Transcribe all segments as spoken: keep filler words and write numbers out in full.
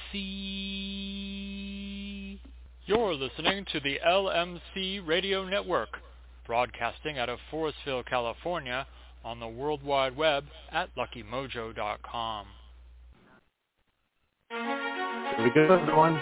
C. You're listening to the L M C Radio Network, broadcasting out of Forestville, California, on the World Wide Web at lucky mojo dot com. Here we go, everyone.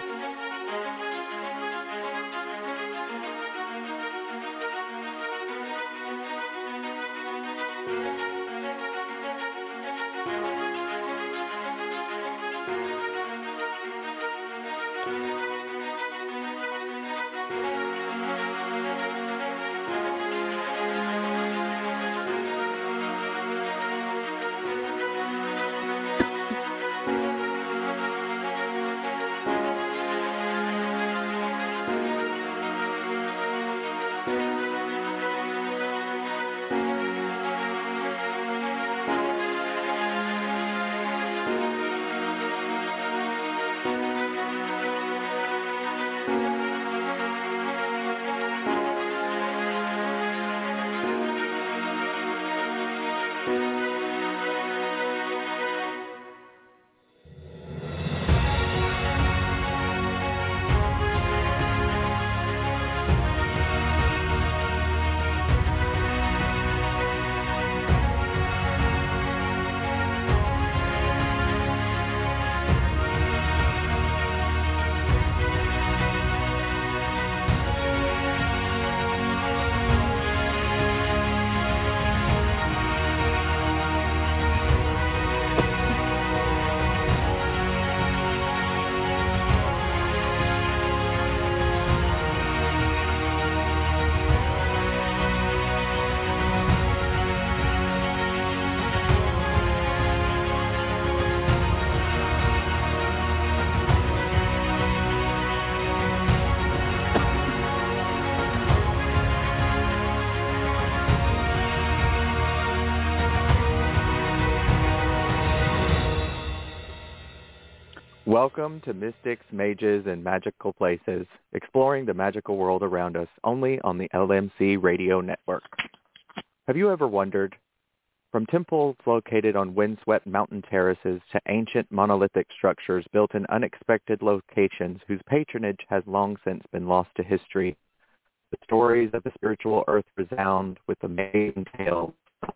Welcome to Mystics, Mages, and Magical Places, exploring the magical world around us, only on the L M C Radio Network. Have you ever wondered, from temples located on windswept mountain terraces to ancient monolithic structures built in unexpected locations whose patronage has long since been lost to history, the stories of the spiritual earth resound with amazing tales.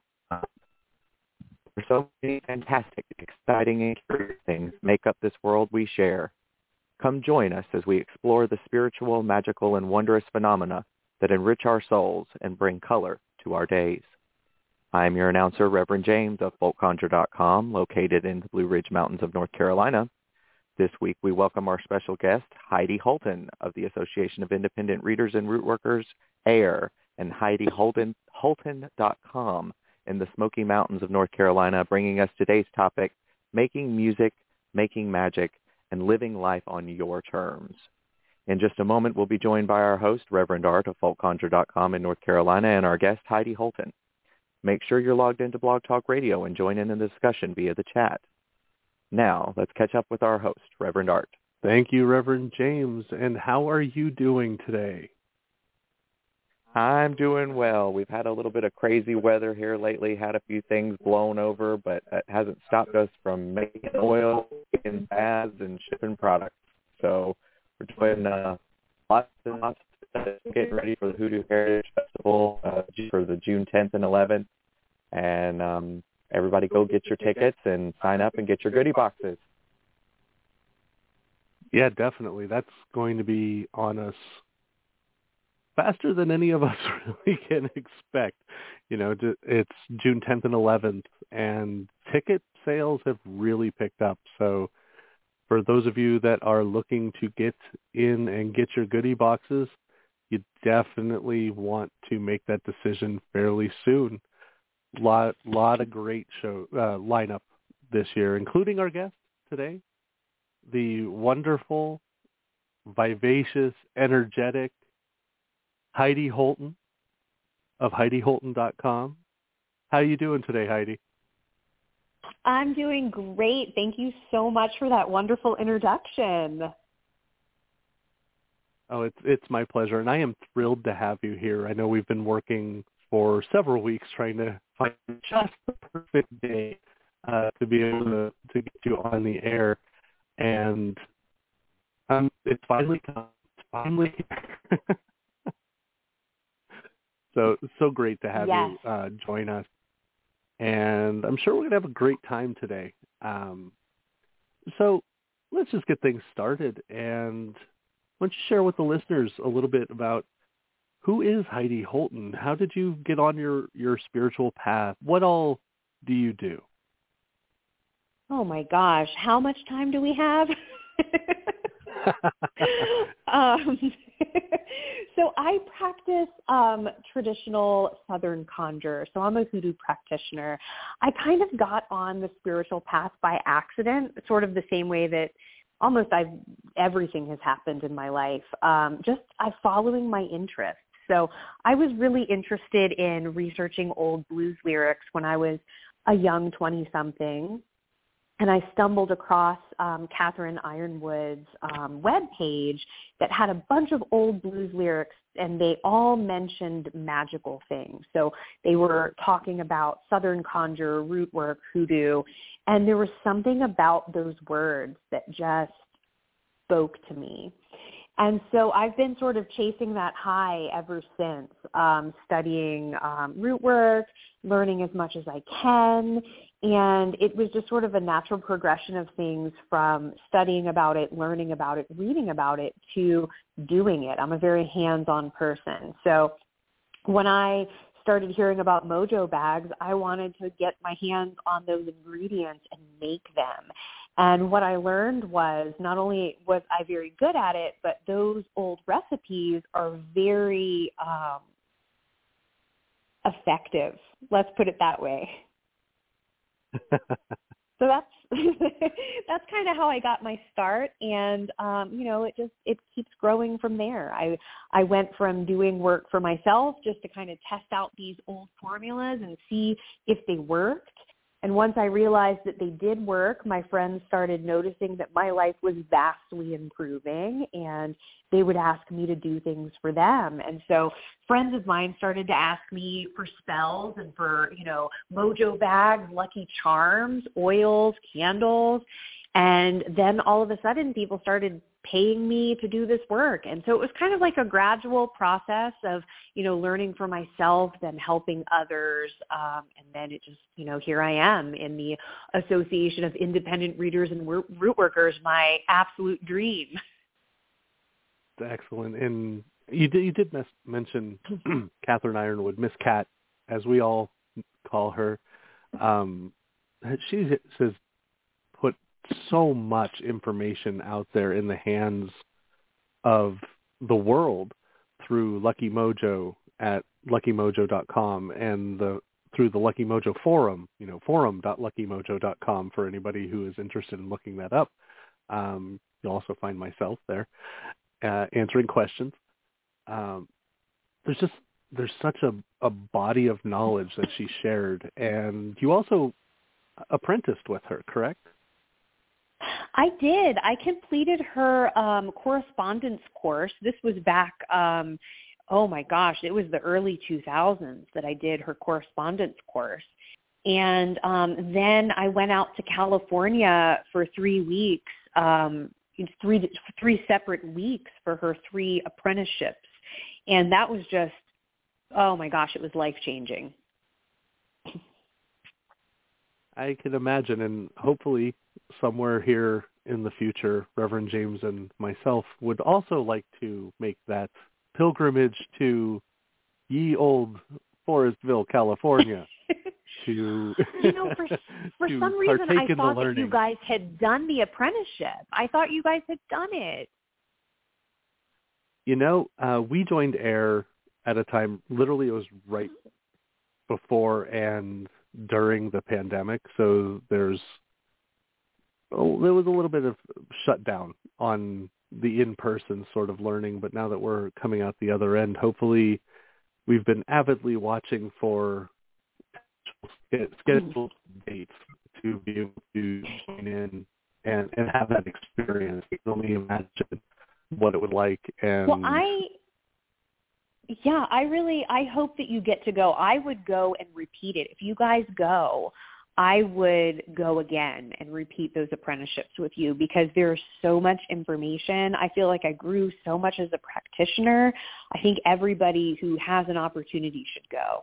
So many fantastic, exciting, and curious things make up this world we share. Come join us as we explore the spiritual, magical, and wondrous phenomena that enrich our souls and bring color to our days. I am your announcer, Reverend James of folk conjure dot com, located in the Blue Ridge Mountains of North Carolina. This week we welcome our special guest, Heidi Holton of the Association of Independent Readers and Rootworkers, AIR, and Heidi Holton dot com. in the Smoky Mountains of North Carolina, bringing us today's topic, making music, making magic, and living life on your terms. In just a moment, we'll be joined by our host, Reverend Art of folk conjure dot com in North Carolina, and our guest, Heidi Holton. Make sure you're logged into Blog Talk Radio and join in the discussion via the chat. Now, let's catch up with our host, Reverend Art. Thank you, Reverend James. And how are you doing today? I'm doing well. We've had a little bit of crazy weather here lately, had a few things blown over, but it hasn't stopped us from making oil, making baths, and shipping products. So we're doing uh, lots and lots of stuff, getting ready for the Hoodoo Heritage Festival uh, for the June tenth and eleventh. And um, everybody go get your tickets and sign up and get your goodie boxes. Yeah, definitely. That's going to be on us faster than any of us really can expect. You know, it's June tenth and eleventh, and ticket sales have really picked up. So for those of you that are looking to get in and get your goodie boxes, you definitely want to make that decision fairly soon. Lot, lot of great show uh, lineup this year, including our guest today, the wonderful, vivacious, energetic Heidi Holton of Heidi Holton dot com. How are you doing today, Heidi? I'm doing great. Thank you so much for that wonderful introduction. Oh, it's it's my pleasure, and I am thrilled to have you here. I know we've been working for several weeks trying to find just the perfect day uh, to be able to, to get you on the air. And Um, it's finally come. It's finally here. So so great to have Yes. you uh, join us, and I'm sure we're gonna have a great time today. Um, so let's just get things started, and why don't you share with the listeners a little bit about who is Heidi Holton? How did you get on your, your spiritual path? What all do you do? Oh my gosh, how much time do we have? um, so I practice um, traditional Southern conjure. So I'm a hoodoo practitioner. I kind of got on the spiritual path by accident, sort of the same way that almost I've everything has happened in my life. Um, just I'm following my interests. So I was really interested in researching old blues lyrics when I was a young twenty-something. And I stumbled across um, Catherine Ironwood's um, webpage that had a bunch of old blues lyrics, and they all mentioned magical things. So they were talking about Southern conjure, root work, hoodoo, and there was something about those words that just spoke to me. And so I've been sort of chasing that high ever since, um, studying um, root work, learning as much as I can. And it was just sort of a natural progression of things from studying about it, learning about it, reading about it, to doing it. I'm a very hands-on person. So when I started hearing about mojo bags, I wanted to get my hands on those ingredients and make them. And what I learned was not only was I very good at it, but those old recipes are very um, effective. Let's put it that way. So that's that's kind of how I got my start, and um, you know, it just it keeps growing from there. I I went from doing work for myself just to kind of test out these old formulas and see if they worked. And once I realized that they did work, my friends started noticing that my life was vastly improving, and they would ask me to do things for them. And so friends of mine started to ask me for spells and for, you know, mojo bags, lucky charms, oils, candles. And then all of a sudden people started paying me to do this work. And so it was kind of like a gradual process of, you know, learning for myself, then helping others. Um, and then it just, you know, here I am in the Association of Independent Readers and Root Workers, my absolute dream. Excellent. And you did, you did mes- mention Catherine Ironwood, Miss Cat, as we all call her. Um, she says, put so much information out there in the hands of the world through Lucky Mojo at lucky mojo dot com and the through the Lucky Mojo forum, you know, forum dot lucky mojo dot com for anybody who is interested in looking that up. Um, you'll also find myself there uh, answering questions. Um, there's just there's such a, a body of knowledge that she shared, and you also apprenticed with her, correct? I did. I completed her um, correspondence course. This was back, um, oh my gosh, it was the early two thousands that I did her correspondence course. And um, then I went out to California for three weeks, um, three three separate weeks for her three apprenticeships. And that was just, oh my gosh, it was life-changing. I can imagine, and hopefully somewhere here in the future, Reverend James and myself would also like to make that pilgrimage to ye old Forestville, California. to you know, for, for to some reason, I thought that learning. you guys had done the apprenticeship. I thought you guys had done it. You know, uh, we joined AIR at a time, literally it was right before and during the pandemic, so there's oh, there was a little bit of shutdown on the in-person sort of learning, but now that we're coming out the other end, hopefully we've been avidly watching for scheduled dates to be able to join in and, and have that experience. You can only imagine what it would like. And well, I, yeah, I really, I hope that you get to go. I would go and repeat it. If you guys go, I would go again and repeat those apprenticeships with you because there's so much information. I feel like I grew so much as a practitioner. I think everybody who has an opportunity should go.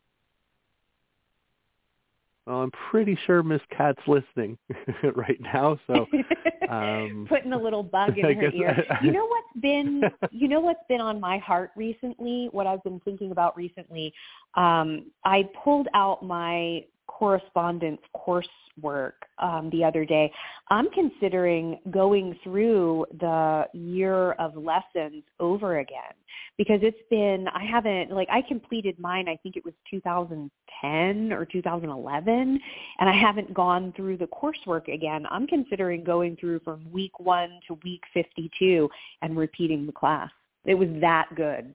Well, I'm pretty sure Miss Kat's listening right now, so um, putting a little bug in I her guess ear. I, you know what's been, you know what's been on my heart recently? What I've been thinking about recently. Um, I pulled out my correspondence coursework um, the other day. I'm considering going through the year of lessons over again because it's been, I haven't, like I completed mine, I think it was two thousand ten or two thousand eleven, and I haven't gone through the coursework again. I'm considering going through from week one to week fifty-two and repeating the class. It was that good.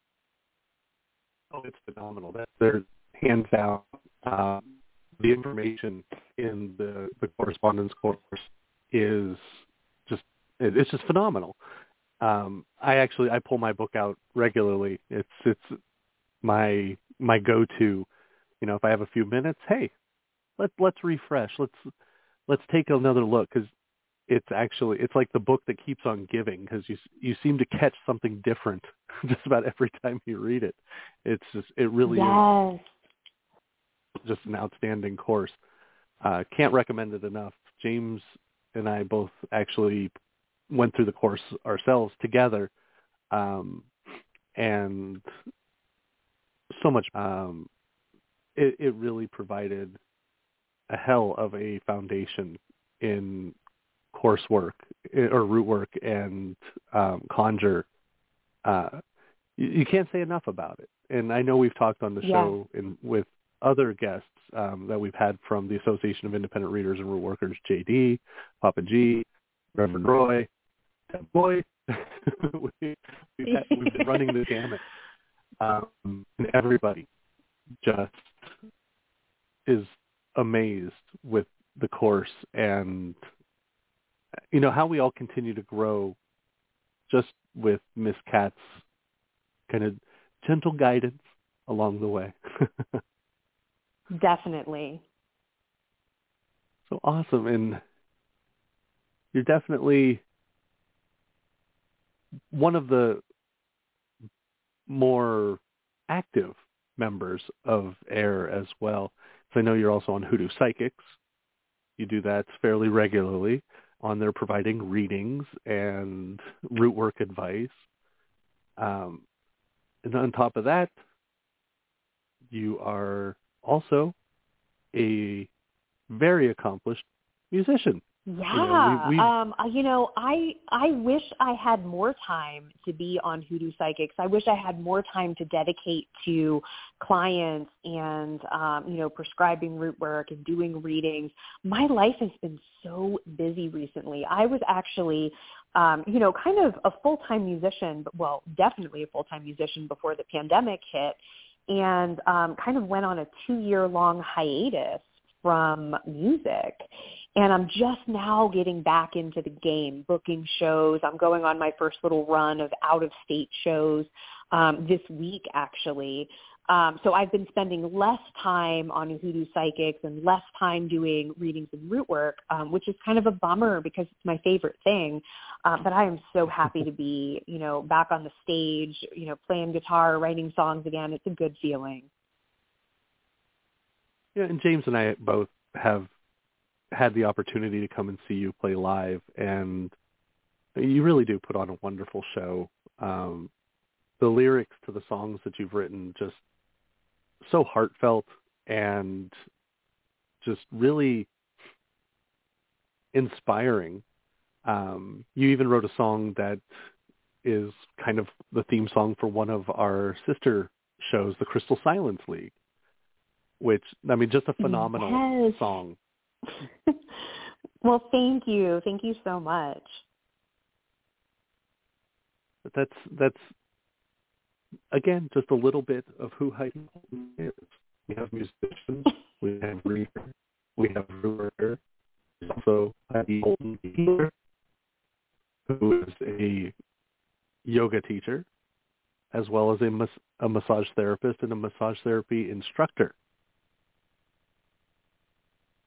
Oh, it's phenomenal. That there's hands down um, the information in the, the correspondence course is just it, it's just phenomenal. Um, I actually I pull my book out regularly. It's it's my my go-to. You know, if I have a few minutes, hey, let's let's refresh. Let's let's take another look because it's actually it's like the book that keeps on giving because you you seem to catch something different just about every time you read it. It's just it really yes. is just an outstanding course. Uh, can't recommend it enough. James and I both actually went through the course ourselves together, um, and so much. Um, it, it really provided a hell of a foundation in coursework or root work and um, conjure. Uh, you, you can't say enough about it. And I know we've talked on the yeah. show in, with other guests um, that we've had from the Association of Independent Readers and Root Workers, J D, Papa G, Reverend Roy, Deb Boyd. we, we've, had, we've been running the gamut. Um, and everybody just is amazed with the course and, you know, how we all continue to grow just with Miss Kat's kind of gentle guidance along the way. Definitely. So awesome. And you're definitely one of the more active members of AIR as well. So I know you're also on Hoodoo Psychics. You do that fairly regularly on there providing readings and root work advice. Um, and on top of that, you are also a very accomplished musician. Yeah. You know, we, we, um, you know, I I wish I had more time to be on Hoodoo Psychics. I wish I had more time to dedicate to clients and, um, you know, prescribing root work and doing readings. My life has been so busy recently. I was actually, um, you know, kind of a full-time musician, but well, definitely a full-time musician before the pandemic hit, and um, kind of went on a two-year-long hiatus from music. And I'm just now getting back into the game, booking shows. I'm going on my first little run of out-of-state shows um, this week, actually. Um, so I've been spending less time on Hoodoo Psychics and less time doing readings and root work, um, which is kind of a bummer because it's my favorite thing. Um, but I am so happy to be, you know, back on the stage, you know, playing guitar, writing songs again. It's a good feeling. Yeah, and James and I both have had the opportunity to come and see you play live, and you really do put on a wonderful show. Um, the lyrics to the songs that you've written just so heartfelt and just really inspiring. Um, you even wrote a song that is kind of the theme song for one of our sister shows, the Crystal Silence League, which, I mean, just a phenomenal yes. song. Well, thank you. Thank you so much. But that's, that's again, just a little bit of who Heidi Holton is. We have musicians, we have reader, we have ruler. There's also Heidi Holton, the healer, who is a yoga teacher, as well as a, mas- a massage therapist and a massage therapy instructor.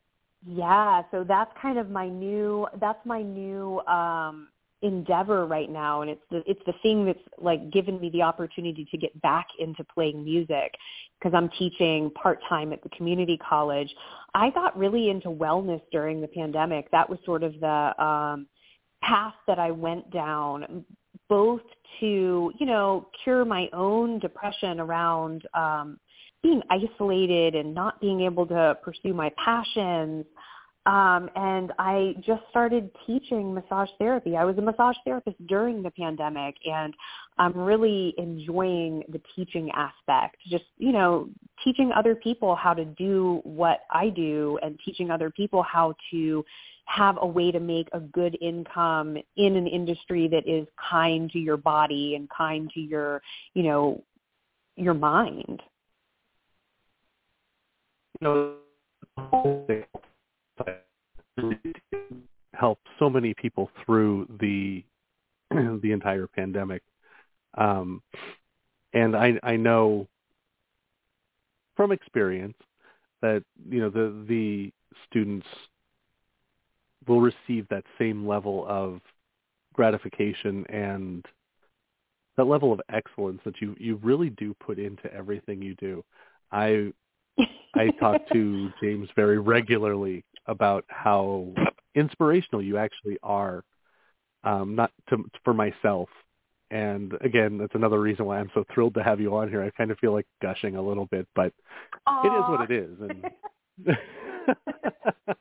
Yeah, so that's kind of my new that's my new um endeavor right now, and it's the it's the thing that's like given me the opportunity to get back into playing music because I'm teaching part-time at the community college. I got really into wellness during the pandemic. That was sort of the um path that I went down, both to, you know, cure my own depression around um being isolated and not being able to pursue my passions. Um, and I just started teaching massage therapy. I was a massage therapist during the pandemic, and I'm really enjoying the teaching aspect, just, you know, teaching other people how to do what I do and teaching other people how to have a way to make a good income in an industry that is kind to your body and kind to your, you know, your mind. You know, help so many people through the the entire pandemic, um, and I, I know from experience that you know the the students will receive that same level of gratification and that level of excellence that you, you really do put into everything you do. I I talk to James very regularly about how inspirational you actually are, um, not to, for myself. And again, that's another reason why I'm so thrilled to have you on here. I kind of feel like gushing a little bit, but Aww. It is what it is. And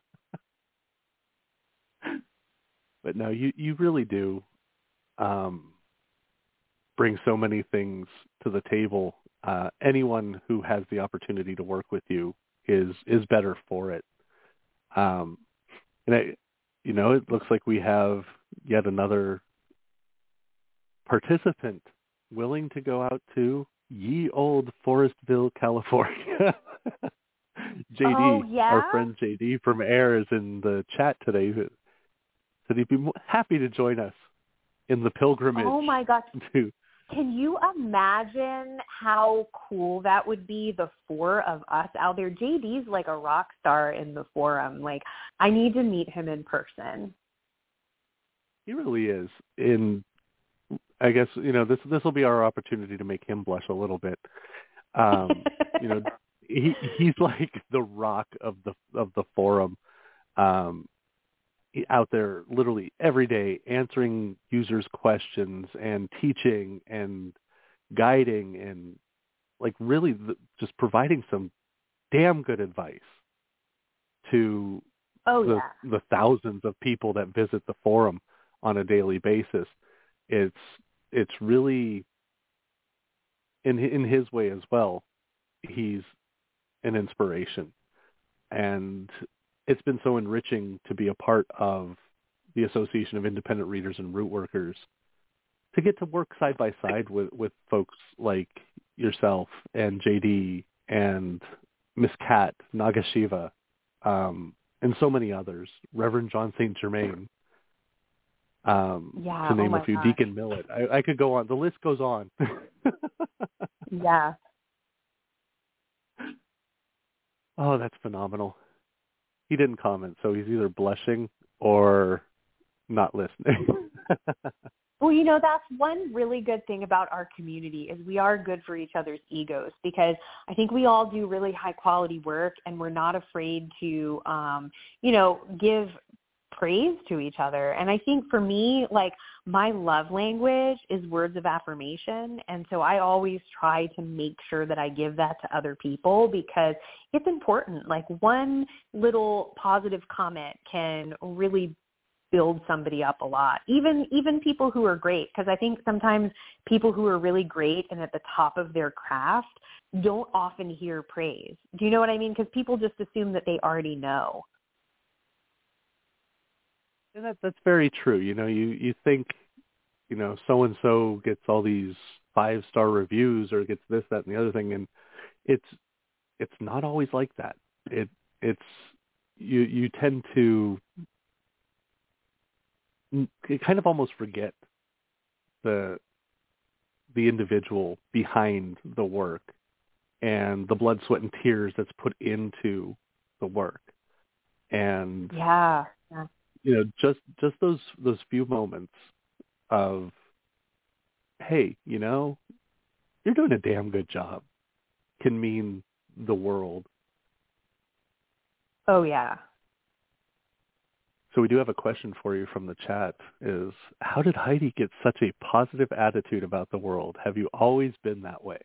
but no, you, you really do um, bring so many things to the table. Uh, anyone who has the opportunity to work with you is is better for it. Um, and I, you know, it looks like we have yet another participant willing to go out to ye old Forestville, California. J D, oh, yeah? Our friend J D from AIR is in the chat today. Who said he'd be happy to join us in the pilgrimage. Oh my gosh. To Can you imagine how cool that would be, the four of us out there? J D's like a rock star in the forum. Like, I need to meet him in person. He really is. In, I guess, you know, this this will be our opportunity to make him blush a little bit. Um, you know, he he's like the rock of the of the forum. Um, out there literally every day answering users' questions and teaching and guiding and like really the, just providing some damn good advice to oh, the, yeah. the thousands of people that visit the forum on a daily basis. It's it's really in in his way as well. He's an inspiration, and it's been so enriching to be a part of the Association of Independent Readers and Root Workers, to get to work side by side with, with folks like yourself and J D and Miss Cat, Nagashiva, um, and so many others, Reverend John Saint Germain, um, yeah, to name oh a few, gosh. Deacon Millet. I, I could go on. The list goes on. Yeah. Oh, that's phenomenal. He didn't comment, so he's either blushing or not listening. Well, you know, that's one really good thing about our community is we are good for each other's egos, because I think we all do really high quality work and we're not afraid to, um, you know, give praise to each other. And I think for me, like, my love language is words of affirmation. And so I always try to make sure that I give that to other people, because it's important. Like, one little positive comment can really build somebody up a lot, even even people who are great, because I think sometimes people who are really great and at the top of their craft don't often hear praise. Do you know what I mean? Because people just assume that they already know. And that that's very true. You know, you, you think, you know, so-and-so gets all these five-star reviews or gets this, that, and the other thing, and it's it's not always like that. It it's you you tend to you kind of almost forget the the individual behind the work and the blood, sweat, and tears that's put into the work. And Yeah. yeah. you know, just just those those few moments of, hey, you know, you're doing a damn good job, can mean the world. Oh, yeah. So we do have a question for you from the chat is, how did Heidi get such a positive attitude about the world? Have you always been that way?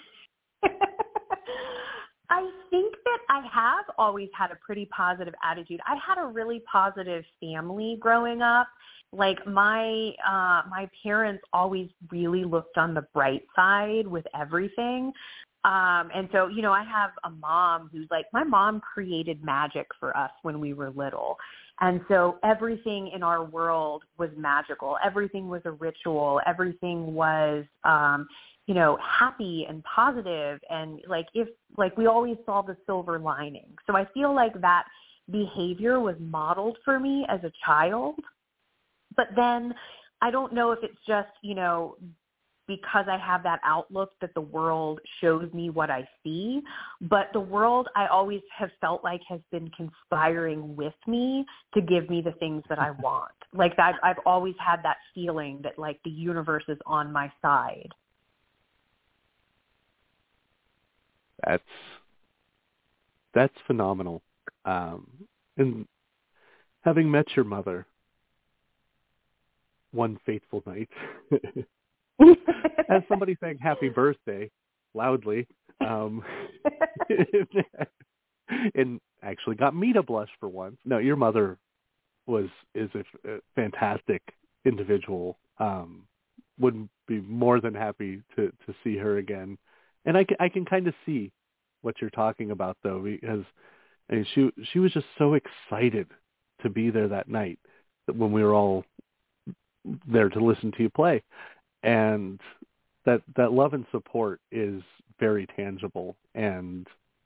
I think that I have always had a pretty positive attitude. I had a really positive family growing up. Like my uh, my parents always really looked on the bright side with everything. Um, and so, you know, I have a mom who's like, my mom created magic for us when we were little. And so everything in our world was magical. Everything was a ritual. Everything was, um, you know, happy and positive. And like, if like we always saw the silver lining. So I feel like that behavior was modeled for me as a child. But then I don't know if it's just, you know, because I have that outlook that the world shows me what I see. But the world, I always have felt like, has been conspiring with me to give me the things that I want. Like I've, I've always had that feeling that like the universe is on my side. That's that's phenomenal. Um, and having met your mother one fateful night, as somebody saying happy birthday loudly, um, and actually got me to blush for once. No, your mother was is a, a fantastic individual. Um, would be more than happy to, to see her again. And I can, I can kind of see what you're talking about, though, because I mean, she she was just so excited to be there that night when we were all there to listen to you play. And that that love and support is very tangible. And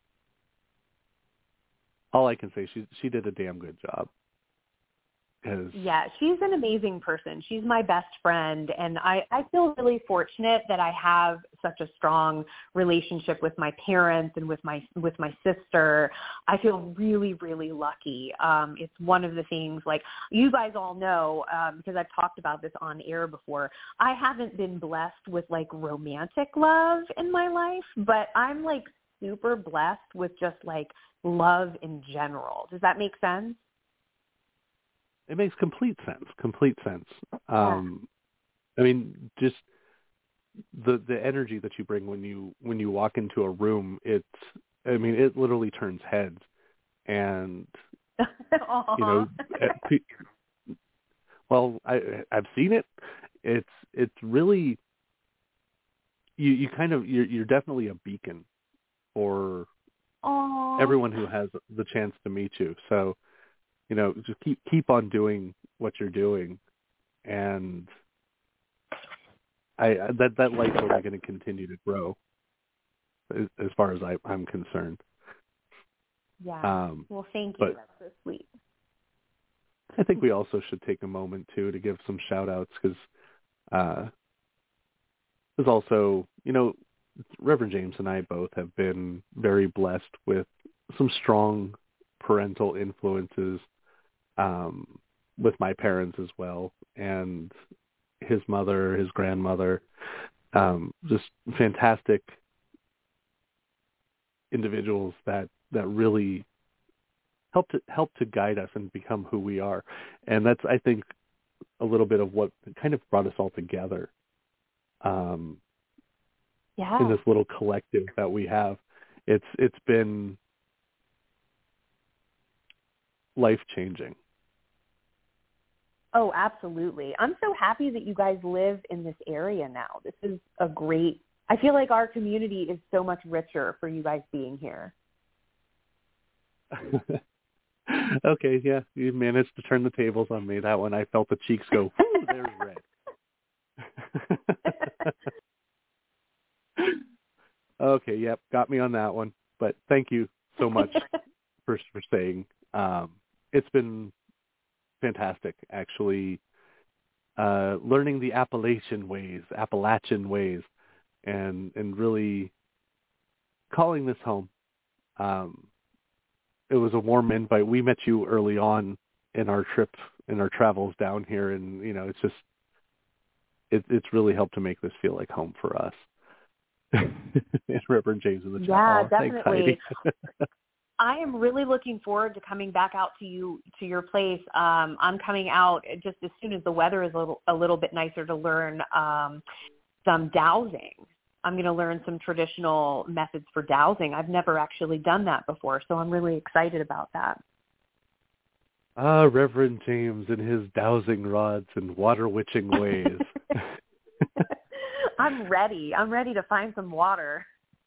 all I can say, she she did a damn good job. Yeah, she's an amazing person. She's my best friend, and I, I feel really fortunate that I have such a strong relationship with my parents and with my with my sister. I feel really, really lucky. Um, it's one of the things, like you guys all know, um, because I've talked about this on air before, I haven't been blessed with like romantic love in my life, but I'm like super blessed with just like love in general. Does that make sense? It makes complete sense. Complete sense. Um, I mean, just the the energy that you bring when you when you walk into a room, it's I mean, it literally turns heads, and you know, well, I I've seen it. It's it's really you you kind of you're you're definitely a beacon for Aww. everyone who has the chance to meet you. So, you know, just keep keep on doing what you're doing, and I that that light's only going to continue to grow, as, as far as I, I'm concerned. Yeah. Um, well, thank you. That's so sweet. I think we also should take a moment too to give some shout outs, because uh, there's also, you know, Reverend James and I both have been very blessed with some strong parental influences. Um, with my parents as well, and his mother, his grandmother, um, just fantastic individuals that, that really help to help to guide us and become who we are. And that's, I think, a little bit of what kind of brought us all together um, yeah. in this little collective that we have. It's it's been life-changing. Oh, absolutely. I'm so happy that you guys live in this area now. This is a great, I feel like our community is so much richer for you guys being here. Okay, yeah, you managed to turn the tables on me. That one, I felt the cheeks go, ooh, there's red. Okay, yep, got me on that one. But thank you so much for, for saying. Um, it's been fantastic, actually, uh, learning the Appalachian ways, Appalachian ways, and and really calling this home. Um, it was a warm invite. We met you early on in our trip, in our travels down here, and you know, it's just it, it's really helped to make this feel like home for us. And Reverend James in the chat. Yeah, Oh, definitely. thanks, I am really looking forward to coming back out to you to your place. Um, I'm coming out just as soon as the weather is a little, a little bit nicer to learn um, some dowsing. I'm going to learn some traditional methods for dowsing. I've never actually done that before, so I'm really excited about that. Ah, Reverend James and his dowsing rods and water witching ways. I'm ready. I'm ready to find some water.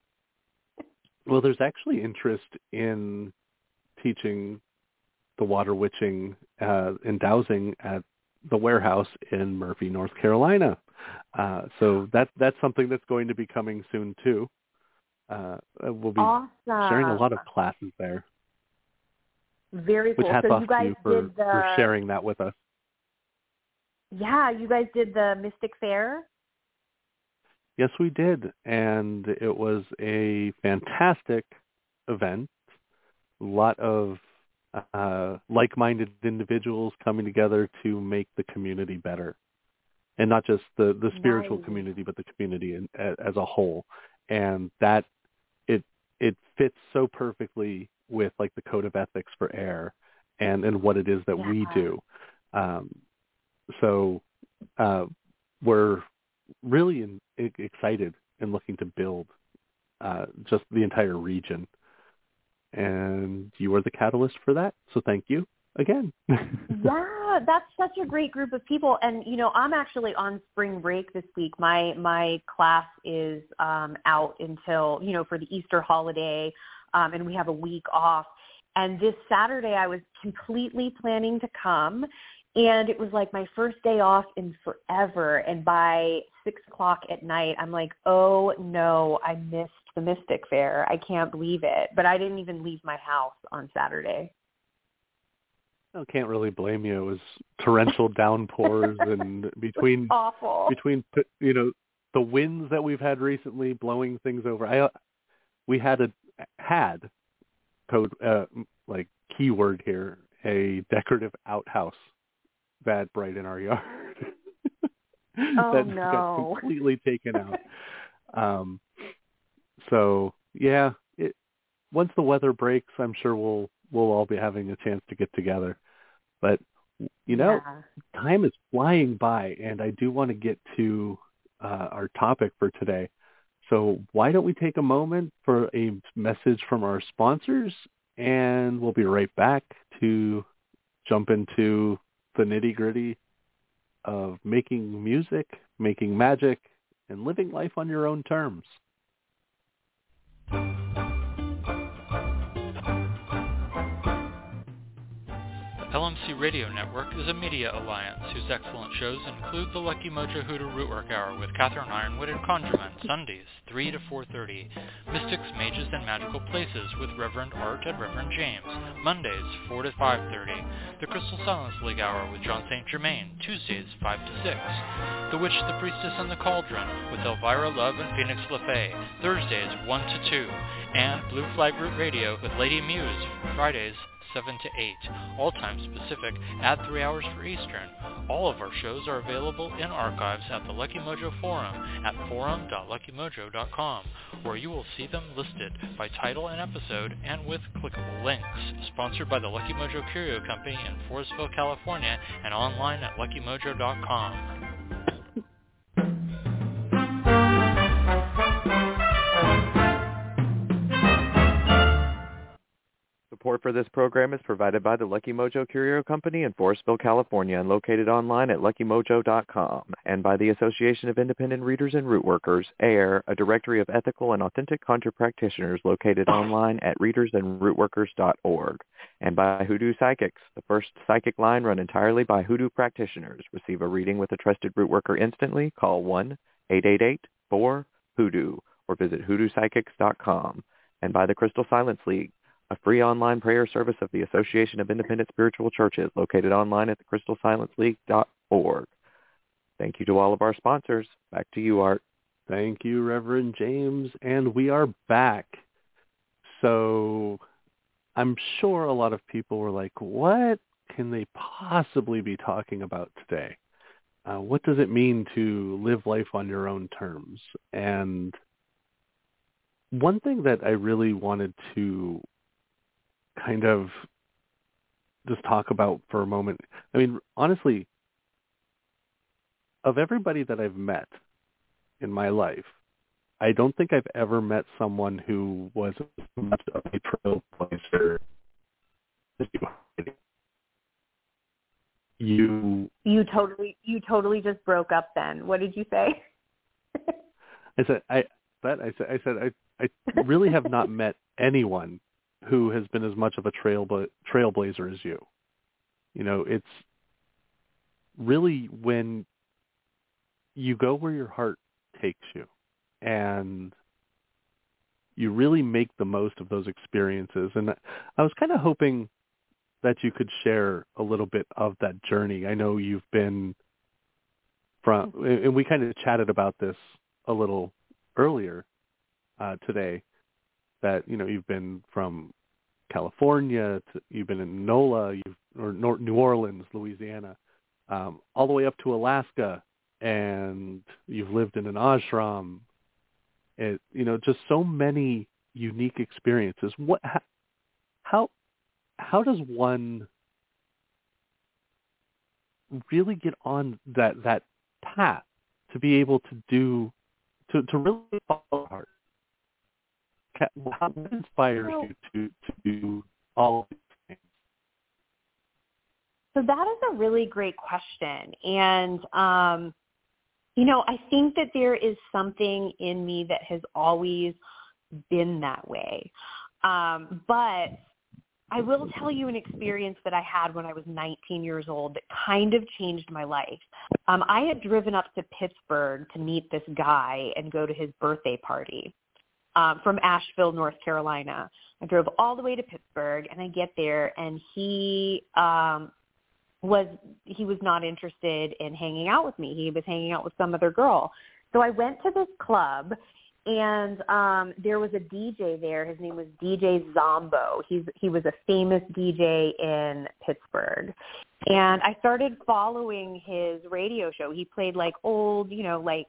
Well, there's actually interest in teaching the water witching uh, and dowsing at the warehouse in Murphy, North Carolina. Uh, so that that's something that's going to be coming soon too. Uh, we'll be awesome. sharing a lot of classes there. Very cool. Which hats so off you guys to you for, did the, for sharing that with us. Yeah, you guys did the Mystic Fair. Yes, we did, and it was a fantastic event. A lot of uh, like-minded individuals coming together to make the community better, and not just the, the spiritual nice. community, but the community in, as a whole. And that it it fits so perfectly with like the code of ethics for air and, and what it is that yeah. we do. Um, so uh, we're really in, excited and looking to build uh, just the entire region. And you are the catalyst for that. So thank you again. Yeah, that's such a great group of people. And, you know, I'm actually on spring break this week. My my class is um, out until, you know, for the Easter holiday, um, and we have a week off. And this Saturday I was completely planning to come. And it was like my first day off in forever. And by six o'clock at night, I'm like, oh, no, I missed the Mystic Fair. I can't believe it. But I didn't even leave my house on Saturday. I can't really blame you. It was torrential downpours and between awful. between you know the winds that we've had recently blowing things over. I we had a had code uh, like keyword here a decorative outhouse that bright in our yard oh, that no. got completely taken out. Um, so yeah, it, once the weather breaks, I'm sure we'll we'll all be having a chance to get together. But you know, yeah. time is flying by, and I do want to get to uh, our topic for today. So why don't we take a moment for a message from our sponsors, and we'll be right back to jump into the nitty-gritty of making music, making magic, and living life on your own terms. L M C Radio Network is a media alliance whose excellent shows include the Lucky Mojo Hoodoo Rootwork Hour with Catherine Ironwood and Conjurement, Sundays, three to four thirty, Mystics, Mages, and Magical Places with Reverend Art and Reverend James, Mondays, four to five thirty, the Crystal Silence League Hour with John Saint Germain, Tuesdays, five to six, The Witch, the Priestess, and the Cauldron with Elvira Love and Phoenix LaFay, Thursdays, one to two, and Blue Flag Root Radio with Lady Muse, Fridays, seven to eight, all times Pacific, add three hours for Eastern. All of our shows are available in archives at the Lucky Mojo Forum at forum dot lucky mojo dot com, where you will see them listed by title and episode and with clickable links. Sponsored by the Lucky Mojo Curio Company in Forestville, California, and online at lucky mojo dot com. Support for this program is provided by the Lucky Mojo Curio Company in Forestville, California, and located online at lucky mojo dot com, and by the Association of Independent Readers and Rootworkers, A I R, a directory of ethical and authentic conjure practitioners located online at readers and rootworkers dot org, and by Hoodoo Psychics, the first psychic line run entirely by Hoodoo practitioners. Receive a reading with a trusted rootworker instantly. Call one eight eight eight four hoodoo or visit hoodoo psychics dot com, and by the Crystal Silence League, a free online prayer service of the Association of Independent Spiritual Churches, located online at the crystal silence league dot org. Thank you to all of our sponsors. Back to you, Art. Thank you, Reverend James. And we are back. So I'm sure a lot of people were like, what can they possibly be talking about today? Uh, what does it mean to live life on your own terms? And one thing that I really wanted to kind of just talk about for a moment, I mean, honestly, of everybody that I've met in my life, I don't think I've ever met someone who was as much of a trailblazer as you. You, you totally, you totally just broke up. Then what did you say? I said, I that I said, I said, I, I really have not met anyone who has been as much of a trailbla- trailblazer as you. You know, it's really when you go where your heart takes you, and you really make the most of those experiences. And I was kind of hoping that you could share a little bit of that journey. I know you've been from, and we kind of chatted about this a little earlier uh, today, that, you know, you've been from California, to, you've been in NOLA, you've, or New Orleans, Louisiana, um, all the way up to Alaska, and you've lived in an ashram. It, you know, just so many unique experiences. What, how, how does one really get on that that path to be able to do, to, to really follow heart? How, what inspires So, you to, to do all of these things? so that is a really great question. And, um, you know, I think that there is something in me that has always been that way. Um, but I will tell you an experience that I had when I was nineteen years old that kind of changed my life. Um, I had driven up to Pittsburgh to meet this guy and go to his birthday party um, from Asheville, North Carolina. I drove all the way to Pittsburgh, and I get there, and he um, was he was not interested in hanging out with me. He was hanging out with some other girl. So I went to this club, and um, there was a D J there. His name was D J Zombo. He's he was a famous D J in Pittsburgh. And I started following his radio show. He played like old, you know, like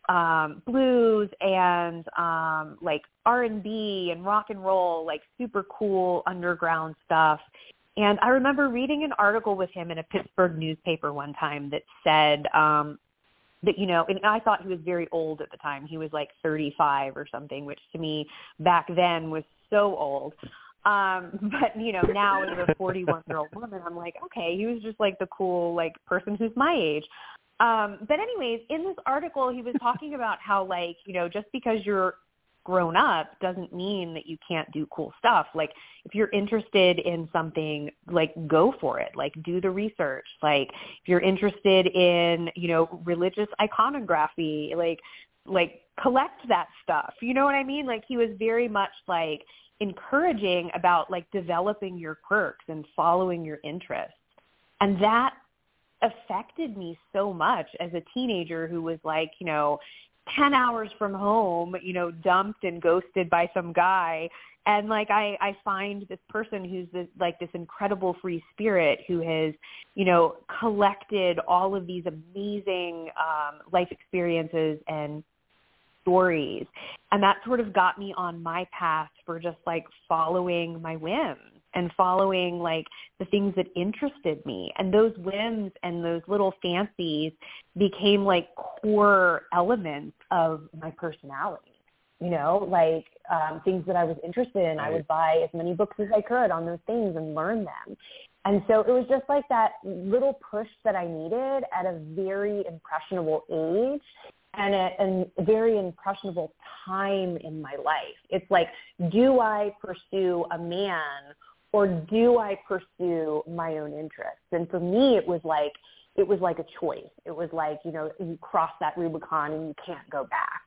um, blues and um, like R and B and rock and roll, like super cool underground stuff. And I remember reading an article with him in a Pittsburgh newspaper one time that said um, that, you know, and I thought he was very old at the time. He was like thirty-five or something, which to me back then was so old. Um, but, you know, now as a forty-one-year-old woman, I'm like, okay, he was just like the cool, like, person who's my age. Um, but anyways, in this article, he was talking about how, like, you know, just because you're grown up doesn't mean that you can't do cool stuff. Like, if you're interested in something, like, go for it. Like, do the research. Like, if you're interested in, you know, religious iconography, like, like collect that stuff. You know what I mean? Like, he was very much like encouraging about like developing your quirks and following your interests. And that affected me so much as a teenager who was like, you know, ten hours from home, you know, dumped and ghosted by some guy. And like, I, I find this person who's this, like this incredible free spirit who has, you know, collected all of these amazing um, life experiences and stories. And that sort of got me on my path for just like following my whims and following like the things that interested me. And those whims and those little fancies became like core elements of my personality. You know, like um, things that I was interested in, I would buy as many books as I could on those things and learn them. And so it was just like that little push that I needed at a very impressionable age and at a very impressionable time in my life. It's like, do I pursue a man or do I pursue my own interests? And for me, it was like, it was like a choice. It was like, you know, you cross that Rubicon and you can't go back.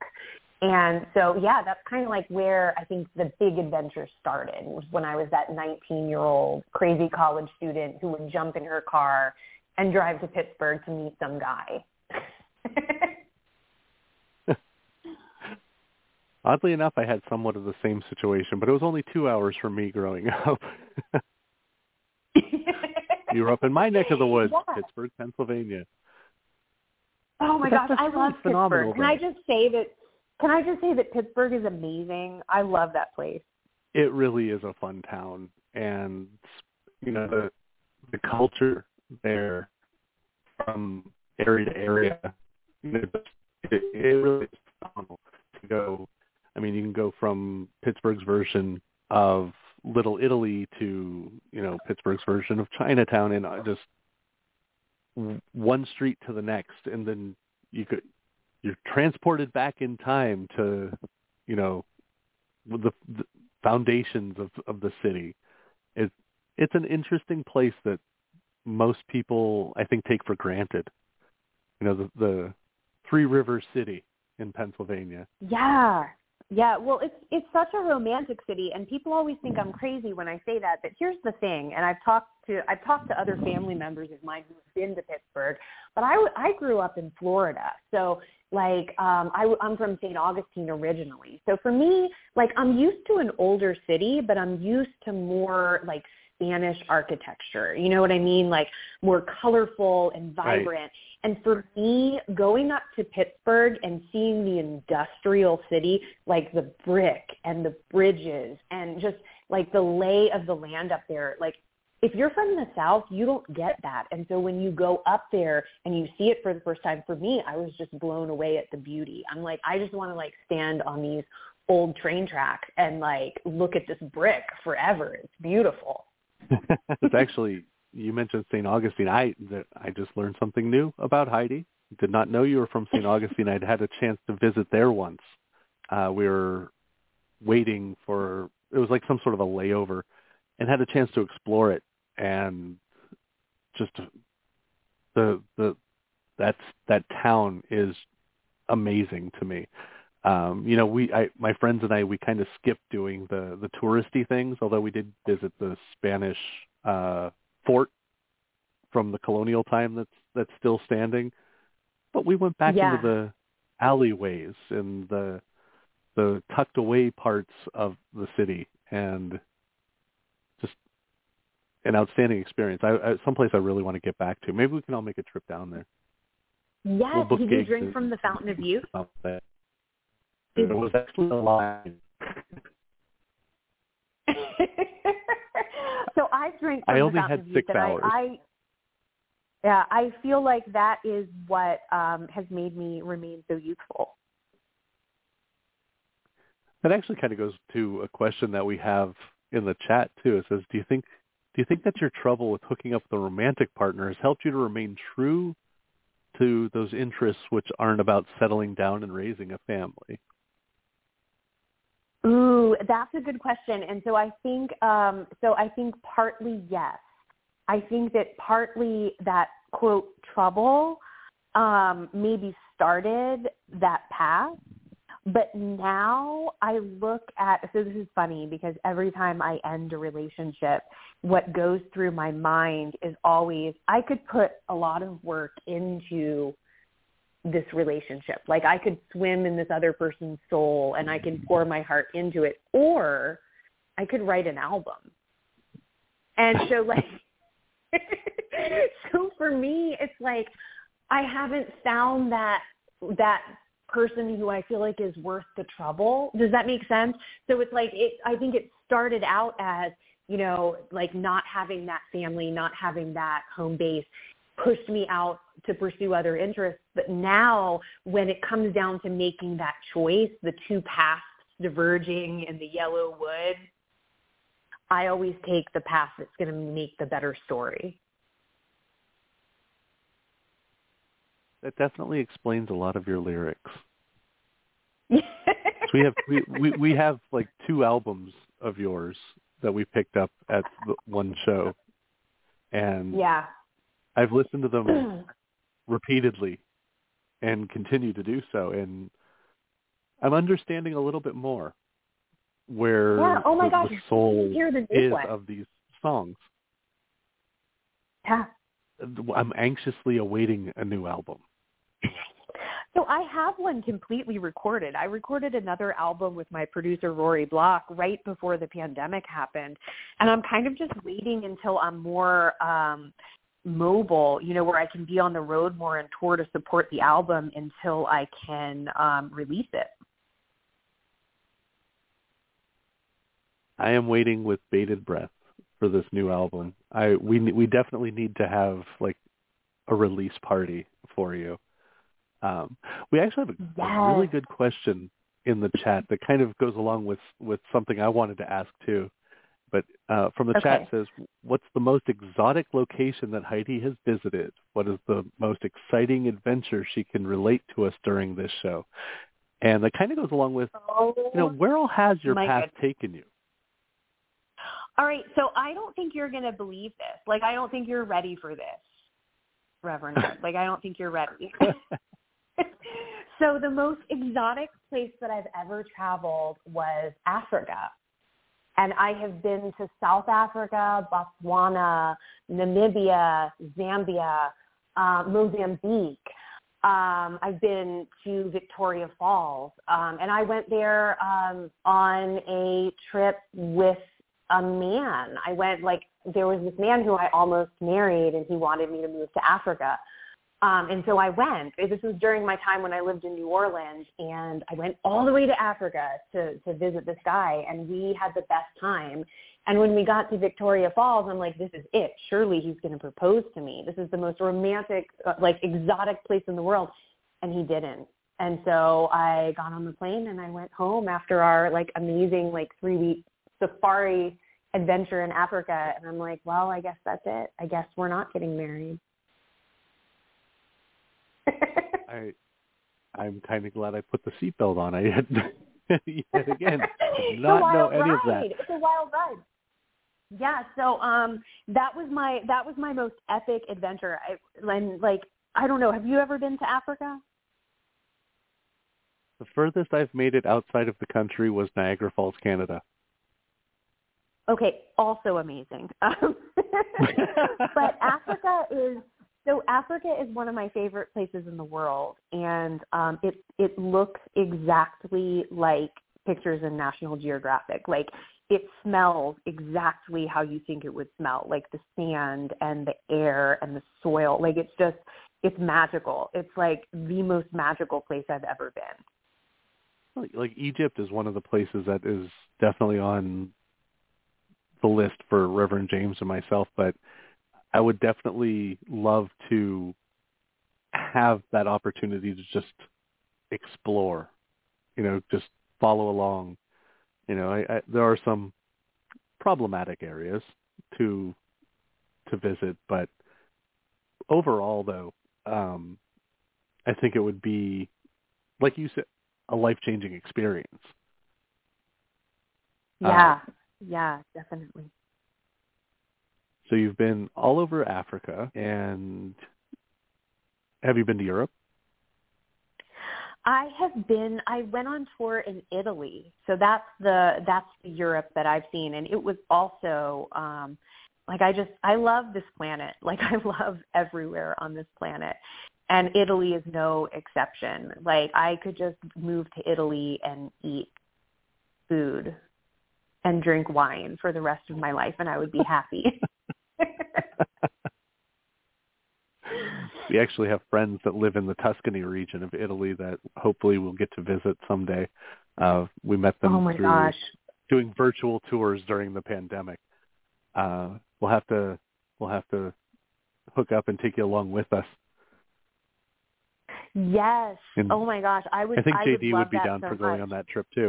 And so, yeah, that's kind of like where I think the big adventure started, was when I was that nineteen-year-old crazy college student who would jump in her car and drive to Pittsburgh to meet some guy. Oddly enough, I had somewhat of the same situation, but it was only two hours for me growing up. You were up in my neck of the woods, Yeah. Pittsburgh, Pennsylvania. Oh my That- gosh, that's I really love phenomenal, Pittsburgh. Can I though. just say that? Can I just say that Pittsburgh is amazing? I love that place. It really is a fun town, and you know the the culture there from area to area. You know, it, it really is phenomenal to go. I mean, you can go from Pittsburgh's version of Little Italy to you know Pittsburgh's version of Chinatown, and just one street to the next, and then you could you're transported back in time to you know the, the foundations of of the city. It it's an interesting place that most people I think take for granted. You know, the, the Three Rivers City in Pennsylvania. Yeah. Yeah, well, it's it's such a romantic city, and people always think I'm crazy when I say that. But here's the thing, and I've talked to I've talked to other family members of mine who've been to Pittsburgh, but I, I grew up in Florida, so like um, I, I'm from Saint Augustine originally. So for me, like I'm used to an older city, but I'm used to more like Spanish architecture. You know what I mean? Like more colorful and vibrant. Right. And for me, going up to Pittsburgh and seeing the industrial city, like the brick and the bridges and just like the lay of the land up there, like if you're from the South, you don't get that. And so when you go up there and you see it for the first time, for me, I was just blown away at the beauty. I'm like, I just want to like stand on these old train tracks and like look at this brick forever. It's beautiful. It's actually, you mentioned Saint Augustine. I that I just learned something new about Heidi. Did not know you were from Saint Augustine. I'd had a chance to visit there once. Uh, we were waiting for, it was like some sort of a layover, and had a chance to explore it. And just the the that's that town is amazing to me. Um, you know, we, I, my friends and I, we kind of skipped doing the, the touristy things, although we did visit the Spanish uh, fort from the colonial time that's that's still standing. But we went back yeah. into the alleyways and the the tucked away parts of the city, and just an outstanding experience. I, I someplace I really want to get back to. Maybe we can all make a trip down there. Yes. We'll Did you drink from the Fountain of Youth? It was actually a line. So I drank from I the only Fountain had of six Youth, hours. I, I, yeah, I feel like that is what um, has made me remain so youthful. That actually kind of goes to a question that we have in the chat too. It says, "Do you think, do you think that your trouble with hooking up with a romantic partner has helped you to remain true to those interests which aren't about settling down and raising a family?" Ooh, that's a good question. And so I think, um, so I think partly yes. I think that partly that quote trouble um, maybe started that path, but now I look at. So this is funny because every time I end a relationship, what goes through my mind is always I could put a lot of work into this relationship. Like I could swim in this other person's soul and I can pour my heart into it, or I could write an album. And so like, so for me, it's like, I haven't found that, that person who I feel like is worth the trouble. Does that make sense? So it's like, it, I think it started out as, you know, like not having that family, not having that home base pushed me out to pursue other interests. But now when it comes down to making that choice, the two paths diverging in the yellow wood, I always take the path that's going to make the better story. That definitely explains a lot of your lyrics. So we have we, we, we have like two albums of yours that we picked up at the one show. And yeah. I've listened to them repeatedly and continue to do so, and I'm understanding a little bit more where yeah. oh my the, gosh, the soul the is one. of these songs. Yeah. I'm anxiously awaiting a new album. So I have one completely recorded. I recorded another album with my producer, Rory Block, right before the pandemic happened. And I'm kind of just waiting until I'm more um, mobile, you know, where I can be on the road more and tour to support the album until I can um, release it. I am waiting with bated breath for this new album. I we we definitely need to have like a release party for you. Um, we actually have a, Yes. a really good question in the chat that kind of goes along with, with something I wanted to ask too. But uh, from the Okay. chat says, what's the most exotic location that Heidi has visited? What is the most exciting adventure she can relate to us during this show? And that kind of goes along with, Oh, you know, where all has your my past goodness. taken you? All right, so I don't think you're going to believe this. Like, I don't think you're ready for this, Reverend Ed. Like, I don't think you're ready. So the most exotic place that I've ever traveled was Africa. And I have been to South Africa, Botswana, Namibia, Zambia, uh, Mozambique. Um, I've been to Victoria Falls. Um, and I went there um, on a trip with a man. I went, like, there was this man who I almost married, and he wanted me to move to Africa. Um, and so I went. This was during my time when I lived in New Orleans, and I went all the way to Africa to, to visit this guy, and we had the best time. And when we got to Victoria Falls, I'm like, this is it. Surely he's going to propose to me. This is the most romantic, uh, like, exotic place in the world. And he didn't. And so I got on the plane, and I went home after our, like, amazing, like, three-week safari adventure in Africa. And I'm like, well, I guess that's it. I guess we're not getting married. I, I'm kind of glad I put the seatbelt on. I had, yet again, did not know any ride. of that. It's a wild ride. Yeah, so um, that was my that was my most epic adventure. I, and like, I don't know, have you ever been to Africa? The furthest I've made it outside of the country was Niagara Falls, Canada. Okay, also amazing. Um, but Africa is. So Africa is one of my favorite places in the world, and um, it it looks exactly like pictures in National Geographic. Like, it smells exactly how you think it would smell, like the sand and the air and the soil. Like, it's just, it's magical. It's like the most magical place I've ever been. Like, like Egypt is one of the places that is definitely on the list for Reverend James and myself, but I would definitely love to have that opportunity to just explore, you know, just follow along. You know, I, I, there are some problematic areas to to visit, but overall, though, um, I think it would be, like you said, a life-changing experience. Yeah, uh, yeah, definitely. So you've been all over Africa, and have you been to Europe? I have been, I went on tour in Italy. So that's the, that's the Europe that I've seen. And it was also, um, like, I just, I love this planet. Like, I love everywhere on this planet. And Italy is no exception. Like, I could just move to Italy and eat food and drink wine for the rest of my life, and I would be happy. We actually have friends that live in the Tuscany region of Italy that hopefully we'll get to visit someday. Uh, we met them Oh my through gosh. doing virtual tours during the pandemic. Uh, we'll have to we'll have to hook up and take you along with us. Yes. And oh my gosh. I would. I think I J D would, would love be that down so for going much. on that trip too.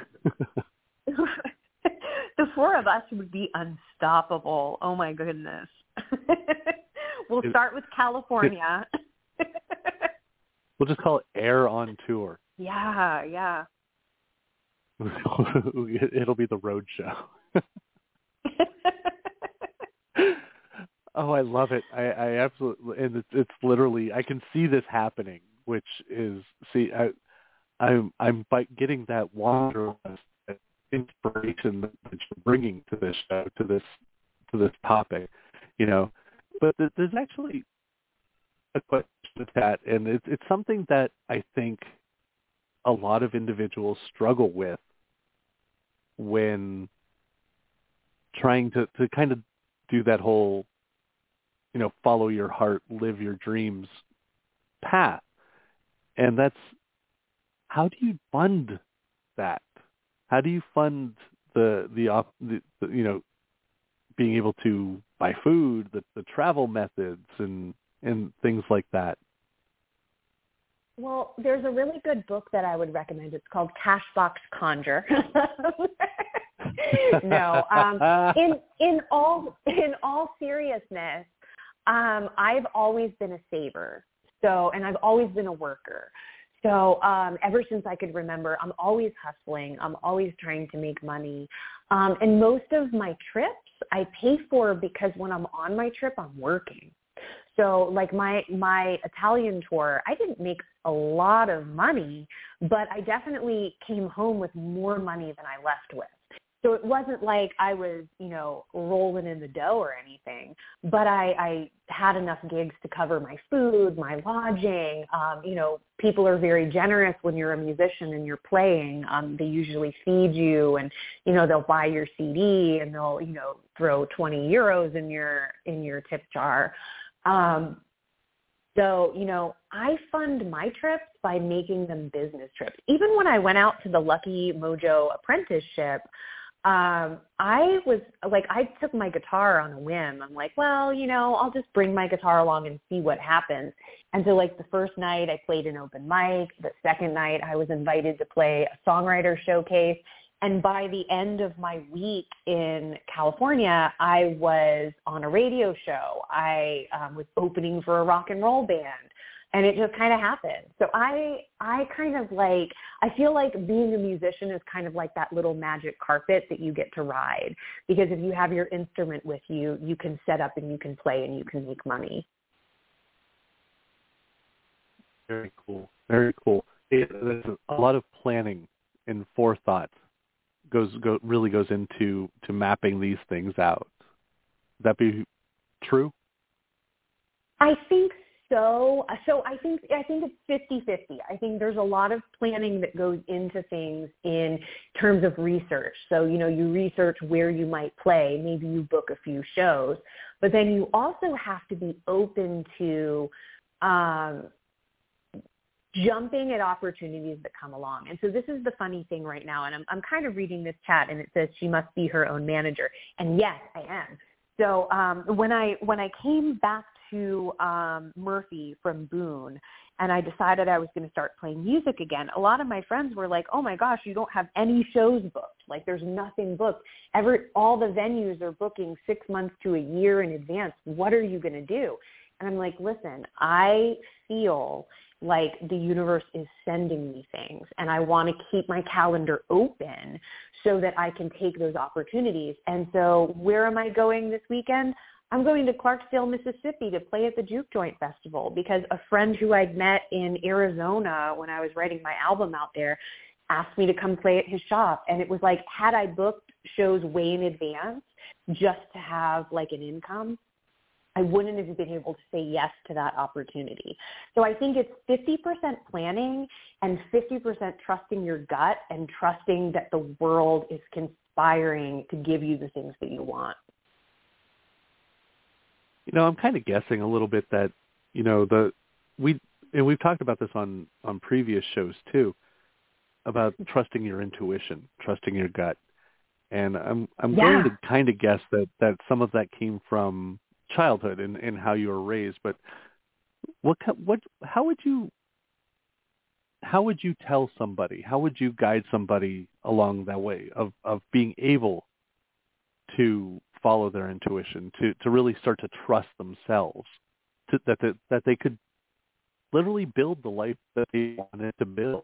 The four of us would be unstoppable. Oh my goodness. We'll start with California. We'll just call it Air on Tour. Yeah, yeah. It'll be the road show. Oh, I love it. I, I absolutely, and it's, it's literally, I can see this happening, which is, see, I, I'm, I'm by getting that wanderlust, that inspiration that you're bringing to this show, to this, to this topic, you know. But there's actually a question the chat, and it's it's something that I think a lot of individuals struggle with when trying to, to kind of do that whole, you know, follow your heart, live your dreams path. And that's, how do you fund that? How do you fund the, the, op, the, the you know, being able to buy food, the, the travel methods and, and things like that? Well, there's a really good book that I would recommend. It's called Cashbox Conjure. No, um, in in all in all seriousness, um, I've always been a saver. So, and I've always been a worker. So, um, ever since I could remember, I'm always hustling. I'm always trying to make money. Um, and most of my trips I pay for because when I'm on my trip, I'm working. So, like my my Italian tour, I didn't make a lot of money, but I definitely came home with more money than I left with. So it wasn't like I was, you know, rolling in the dough or anything, but I, I had enough gigs to cover my food, my lodging. Um, you know, people are very generous when you're a musician and you're playing. Um, they usually feed you and, you know, they'll buy your C D and they'll, you know, throw twenty euros in your, in your tip jar. Um, so, you know, I fund my trips by making them business trips. Even when I went out to the Lucky Mojo apprenticeship, Um, I was like, I took my guitar on a whim. I'm like, well, you know, I'll just bring my guitar along and see what happens. And so like the first night I played an open mic. The second night I was invited to play a songwriter showcase. And by the end of my week in California, I was on a radio show. I um, was opening for a rock and roll band. And it just kind of happened. So I I kind of like, I feel like being a musician is kind of like that little magic carpet that you get to ride. Because if you have your instrument with you, you can set up and you can play and you can make money. Very cool. Very cool. It, there's a lot of planning and forethought goes go, really goes into to mapping these things out. Would that be true? I think So, so I think I think it's fifty-fifty. I think there's a lot of planning that goes into things in terms of research. So, you know, you research where you might play. Maybe you book a few shows. But then you also have to be open to um, jumping at opportunities that come along. And so this is the funny thing right now. And I'm, I'm kind of reading this chat, and it says she must be her own manager. And yes, I am. So um, when I when I came back to um, Murphy from Boone, and I decided I was going to start playing music again, a lot of my friends were like, "Oh my gosh, you don't have any shows booked. Like there's nothing booked. Every all the venues are booking six months to a year in advance. What are you going to do?" And I'm like, "Listen, I feel like the universe is sending me things, and I want to keep my calendar open so that I can take those opportunities." And so where am I going this weekend? I'm going to Clarksdale, Mississippi to play at the Juke Joint Festival because a friend who I'd met in Arizona when I was writing my album out there asked me to come play at his shop. And it was like, had I booked shows way in advance just to have like an income, I wouldn't have been able to say yes to that opportunity. So I think it's fifty percent planning and fifty percent trusting your gut and trusting that the world is conspiring to give you the things that you want. You know, I'm kind of guessing a little bit that, you know, the we and we've talked about this on, on previous shows too, about trusting your intuition, trusting your gut. And I'm I'm yeah. going to kind of guess that, that some of that came from childhood and, and how you were raised. But what what how would you how would you tell somebody? How would you guide somebody along that way of, of being able to follow their intuition, to, to really start to trust themselves, to, that, that that they could literally build the life that they wanted to build?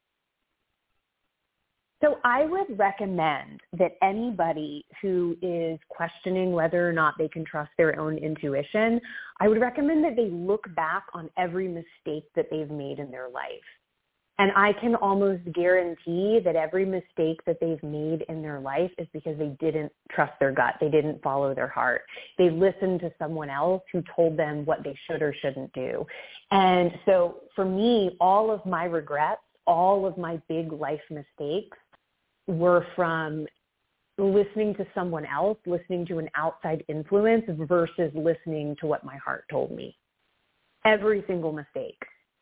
So I would recommend that anybody who is questioning whether or not they can trust their own intuition, I would recommend that they look back on every mistake that they've made in their life. And I can almost guarantee that every mistake that they've made in their life is because they didn't trust their gut. They didn't follow their heart. They listened to someone else who told them what they should or shouldn't do. And so for me, all of my regrets, all of my big life mistakes were from listening to someone else, listening to an outside influence versus listening to what my heart told me. Every single mistake.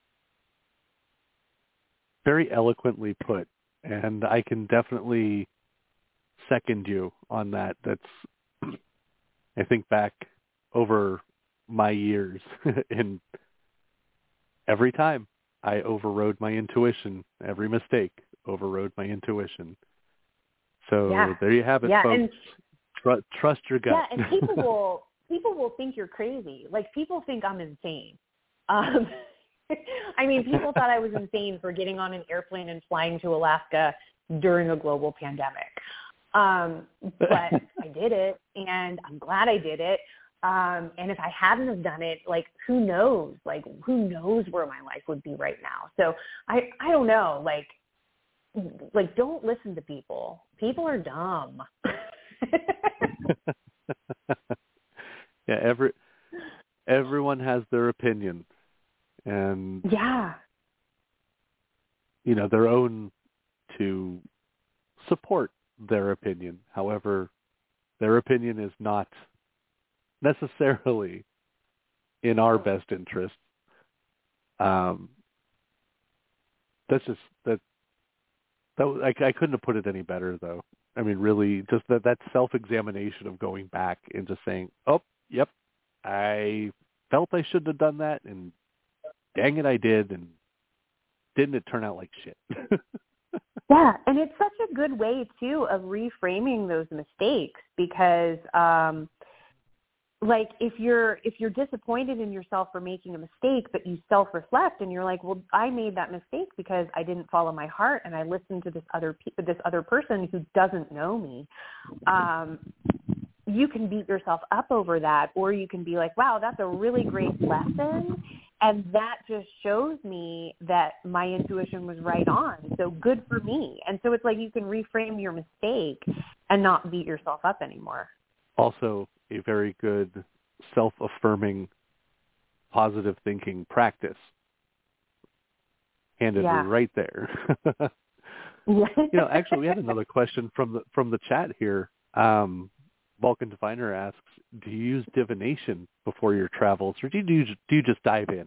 Very eloquently put, and I can definitely second you on that. That's, I think back over my years, and every time I overrode my intuition, every mistake overrode my intuition. So yeah. there you have it, yeah, folks. And, Tr- trust your gut. Yeah, and people will people will think you're crazy. Like, people think I'm insane. Um I mean, people thought I was insane for getting on an airplane and flying to Alaska during a global pandemic. Um, but I did it, and I'm glad I did it. Um, and if I hadn't have done it, like, who knows? Like, who knows where my life would be right now? So I, I don't know. Like, like, don't listen to people. People are dumb. Yeah, every everyone has their opinion. And, yeah, you know, their own to support their opinion. However, their opinion is not necessarily in our best interest. Um, that's just, that, that I, I couldn't have put it any better, though. I mean, really, just that, that self-examination of going back and just saying, oh, yep, I felt I shouldn't have done that, and dang it, I did, and didn't it turn out like shit? Yeah, and it's such a good way, too, of reframing those mistakes because, um, like, if you're if you're disappointed in yourself for making a mistake, but you self-reflect and you're like, well, I made that mistake because I didn't follow my heart and I listened to this other pe- this other person who doesn't know me. Um, you can beat yourself up over that, or you can be like, wow, that's a really great lesson. And that just shows me that my intuition was right on. So good for me. And so it's like you can reframe your mistake and not beat yourself up anymore. Also, a very good self-affirming, positive thinking practice. Handed yeah. right there. You know, actually, we had another question from the from the chat here. Um, Vulcan Diviner asks, do you use divination before your travels, or do you, do you just dive in?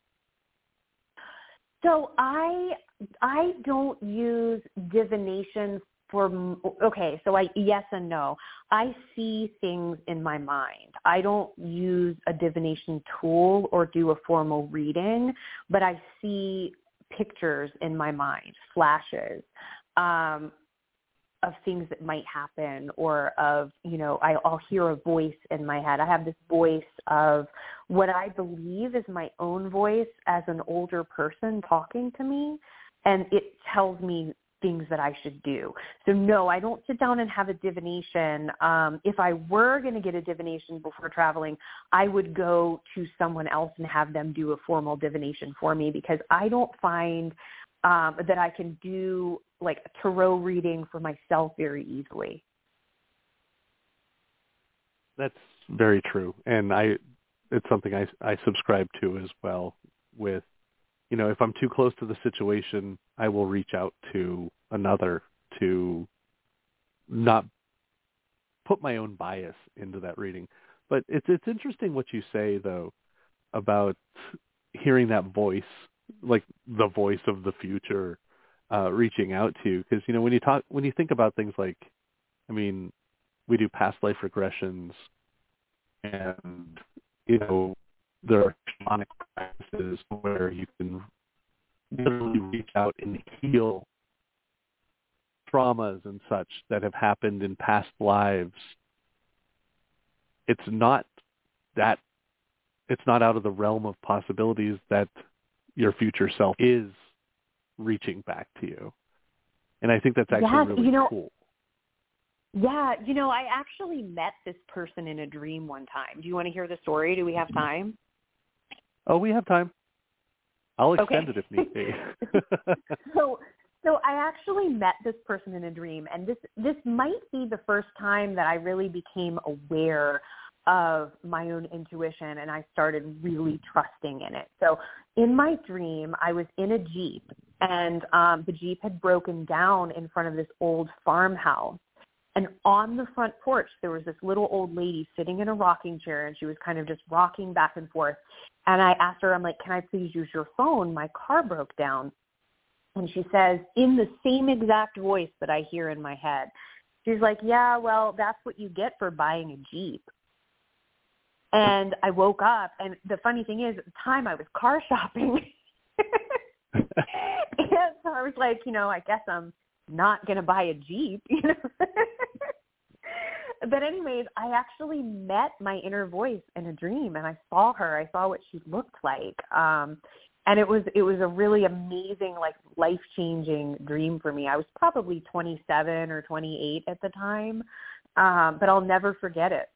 So I I don't use divination for, okay, so I, yes and no. I see things in my mind. I don't use a divination tool or do a formal reading, but I see pictures in my mind, flashes. Um, of things that might happen, or of, you know, I, I'll hear a voice in my head. I have this voice of what I believe is my own voice as an older person talking to me, and it tells me things that I should do. So no, I don't sit down and have a divination. Um, if I were going to get a divination before traveling, I would go to someone else and have them do a formal divination for me, because I don't find um, that I can do like a tarot reading for myself very easily. That's very true. And I, it's something I, I subscribe to as well with, you know, if I'm too close to the situation, I will reach out to another to not put my own bias into that reading. But it's it's interesting what you say, though, about hearing that voice, like the voice of the future, uh, reaching out to you. Because, you know, when you talk, when you think about things like, I mean, we do past life regressions, and, you know, there are shamanic practices where you can literally reach out and heal traumas and such that have happened in past lives. It's not that, it's not out of the realm of possibilities that your future self is reaching back to you. And I think that's actually yeah, really you know, cool. Yeah, you know, I actually met this person in a dream one time. Do you want to hear the story? Do we have time? Oh, we have time. I'll extend Okay. it if need be. so, so I actually met this person in a dream, and this this might be the first time that I really became aware of my own intuition, and I started really trusting in it. So in my dream, I was in a Jeep, and um, the Jeep had broken down in front of this old farmhouse. And on the front porch, there was this little old lady sitting in a rocking chair, and she was kind of just rocking back and forth. And I asked her, I'm like, can I please use your phone? My car broke down. And she says, in the same exact voice that I hear in my head, she's like, yeah, well, that's what you get for buying a Jeep. And I woke up, and the funny thing is, at the time I was car shopping. And so I was like, you know, I guess I'm not going to buy a Jeep, you know. But anyways, I actually met my inner voice in a dream, and I saw her. I saw what she looked like. Um, and it was it was a really amazing, like, life-changing dream for me. I was probably twenty-seven or twenty-eight at the time, um, but I'll never forget it.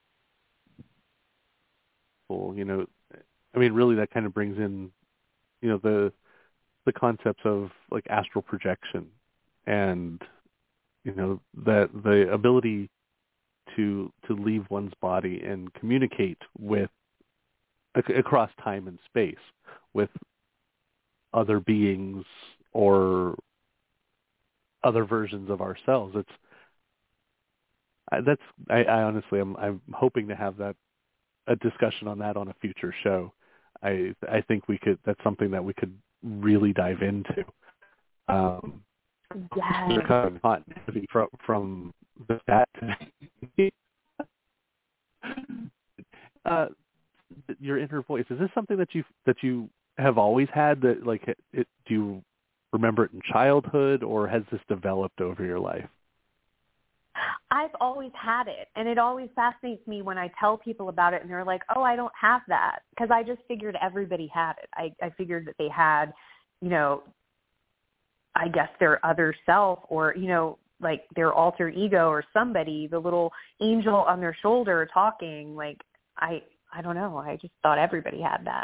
You know, I mean, really, that kind of brings in, you know, the the concepts of like astral projection, and you know that the ability to to leave one's body and communicate with ac- across time and space with other beings or other versions of ourselves. It's I, that's I, I honestly I'm I'm hoping to have that. a discussion on that on a future show. I I think we could. That's something that we could really dive into. Um, Yes. They're kind of hot and heavy from from the that today. uh, your inner voice, is this something that you that you have always had? That like it, it, do you remember it in childhood, or has this developed over your life? I've always had it, and it always fascinates me when I tell people about it, and they're like, oh, I don't have that, because I just figured everybody had it. I, I figured that they had, you know, I guess their other self, or, you know, like their alter ego or somebody, the little angel on their shoulder talking. Like, I, I don't know. I just thought everybody had that.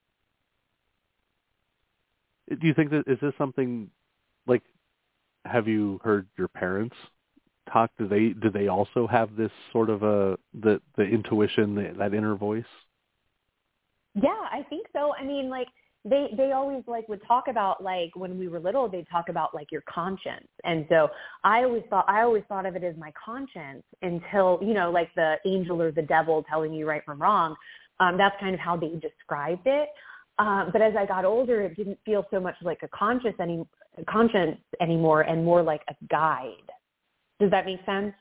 Do you think that, is this something, like, have you heard your parents talk? Do they do they also have this sort of a the the intuition, the, that inner voice? Yeah, I think so. I mean, like they they always like would talk about, like, when we were little, they'd talk about like your conscience, and so I always thought I always thought of it as my conscience until, you know, like the angel or the devil telling you right from wrong. Um, that's kind of how they described it. Um, but as I got older, it didn't feel so much like a conscience any conscience anymore, and more like a guide. Does that make sense?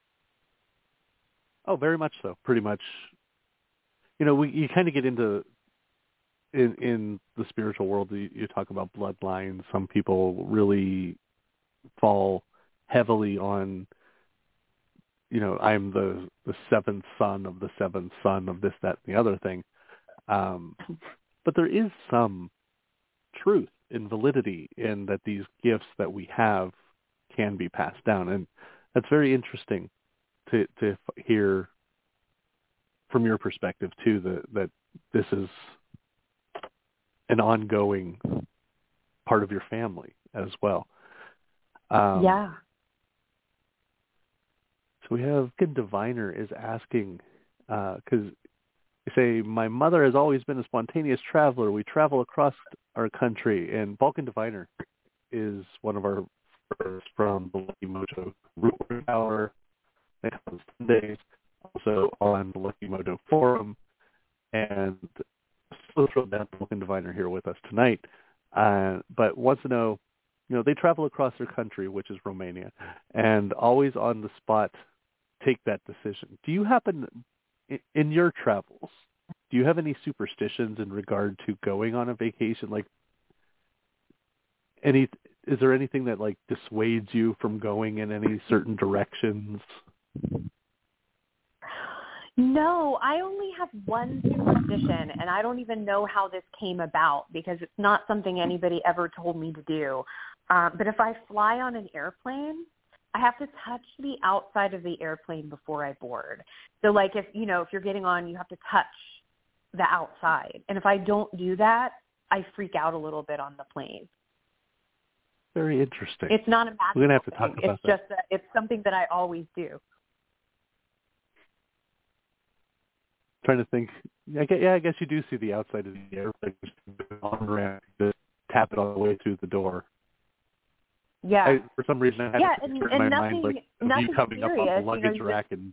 Oh, very much so. Pretty much. You know, we you kind of get into in in the spiritual world. You, you talk about bloodlines. Some people really fall heavily on, you know, I'm the the seventh son of the seventh son of this, that, and the other thing. Um, but there is some truth and validity in that these gifts that we have can be passed down, and that's very interesting to to hear from your perspective too. That that this is an ongoing part of your family as well. Um, Yeah. So we have Balkan Diviner is asking, because uh, they say, my mother has always been a spontaneous traveler. We travel across our country, and Balkan Diviner is one of our friends from the Lucky Mojo Root Hour that comes Sundays, also on the Lucky Mojo Forum, and so thrilled to have Balkan Diviner here with us tonight. Uh, but wants to know, you know, they travel across their country, which is Romania, and always on the spot take that decision. Do you happen, in your travels, do you have any superstitions in regard to going on a vacation? Like, any, is there anything that like dissuades you from going in any certain directions? No, I only have one superstition, and I don't even know how this came about because it's not something anybody ever told me to do. Uh, but if I fly on an airplane, I have to touch the outside of the airplane before I board. So, like, if, you know, if you're getting on, you have to touch the outside. And if I don't do that, I freak out a little bit on the plane. Very interesting. It's not a magical We're gonna have to thing. talk about it's that. just a, it's something that I always do. Trying to think. I guess, yeah, I guess you do see the outside of the airplane. On ramp, just tap it all the way through the door. Yeah. I, for some reason, I had yeah, a and, picture and in my nothing, mind like of nothing you coming serious, up on the you know, luggage you rack and.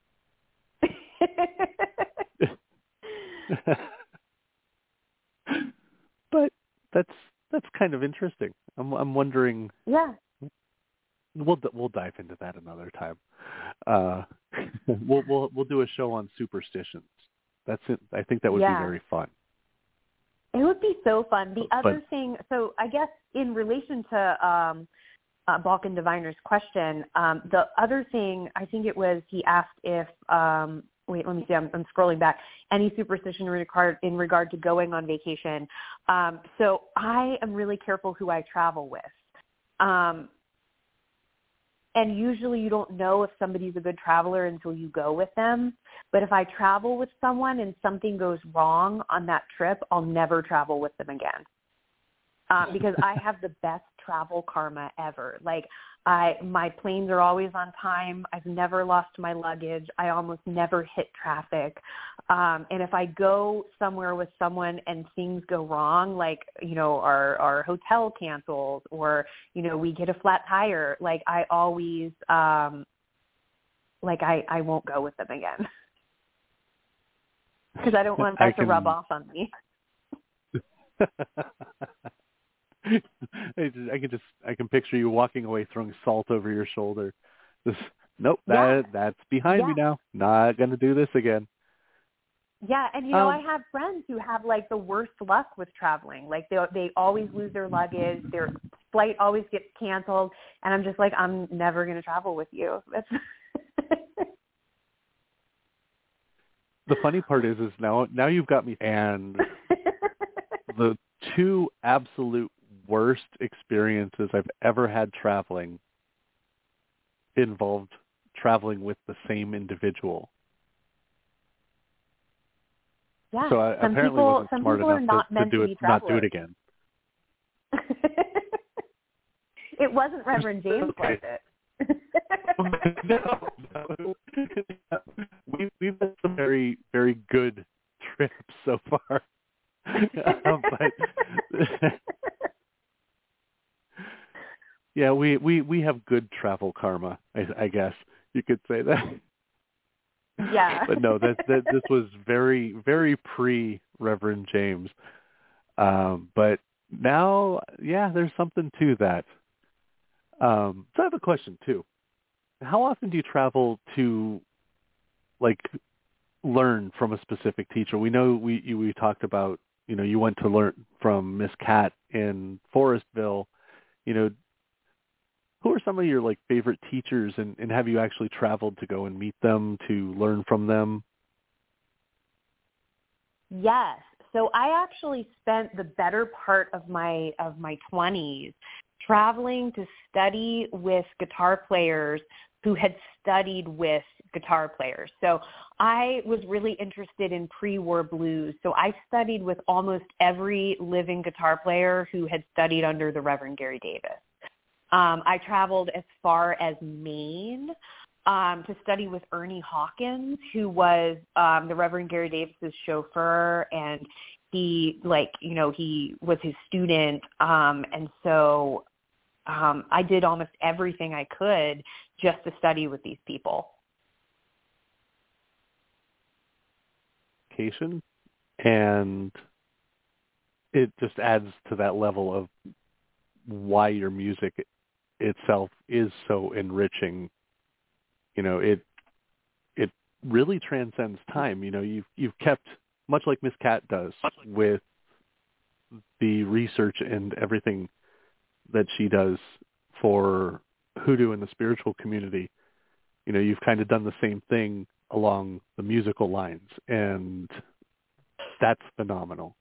But that's that's kind of interesting. I'm I'm wondering. Yeah. We'll we'll dive into that another time. Uh, we'll we'll we'll do a show on superstitions. That's it. I think that would yeah. be very fun. It would be so fun. The But, other thing, so I guess in relation to um, uh, Balkan Diviner's question, um, the other thing, I think it was he asked if, um, wait, let me see, I'm, I'm scrolling back, any superstition in regard, in regard to going on vacation. Um, so I am really careful who I travel with. Um, and usually you don't know if somebody's a good traveler until you go with them. But if I travel with someone and something goes wrong on that trip, I'll never travel with them again. Um, because I have the best travel karma ever. Like I, my planes are always on time. I've never lost my luggage. I almost never hit traffic. Um, and if I go somewhere with someone and things go wrong, like, you know, our, our hotel cancels or, you know, we get a flat tire, like I always, um, like I, I won't go with them again. Because I don't want that can... to rub off on me. I, just, I can just I can picture you walking away throwing salt over your shoulder. Just nope, that Yeah. that's behind yeah. me now. Not gonna do this again. Yeah, and you know, um, I have friends who have like the worst luck with traveling. Like they they always lose their luggage, their flight always gets canceled, and I'm just like, I'm never gonna travel with you. That's the funny part is, is now now you've got me, and the two absolute worst experiences I've ever had traveling involved traveling with the same individual. Yeah, so I some apparently people, wasn't some smart people are enough not to, to meant do to it, be not do travelers. it again. It wasn't Reverend James, was it? no, no. we, we've had some very, very good trips so far. um, but yeah, we, we, we have good travel karma, I, I guess you could say that. Yeah. But no, that, that this was very, very pre-Reverend James. Um, but now, yeah, there's something to that. Um, so I have a question too. How often do you travel to, like, learn from a specific teacher? We know we you, we talked about, you know, you went to learn from Miss Cat in Forestville. You know, who are some of your like favorite teachers, and, and have you actually traveled to go and meet them to learn from them? Yes. So I actually spent the better part of my of my twenties traveling to study with guitar players who had studied with guitar players. So I was really interested in pre-war blues. So I studied with almost every living guitar player who had studied under the Reverend Gary Davis. Um, I traveled as far as Maine um, to study with Ernie Hawkins, who was um, the Reverend Gary Davis's chauffeur, and he, like, you know, he was his student. Um, and so um, I did almost everything I could just to study with these people. And it just adds to that level of why your music itself is so enriching. You know, it it really transcends time. You know, you've you've kept, much like Miss Cat does, with the research and everything that she does for hoodoo and the spiritual community. You know, you've kind of done the same thing along the musical lines, and that's phenomenal.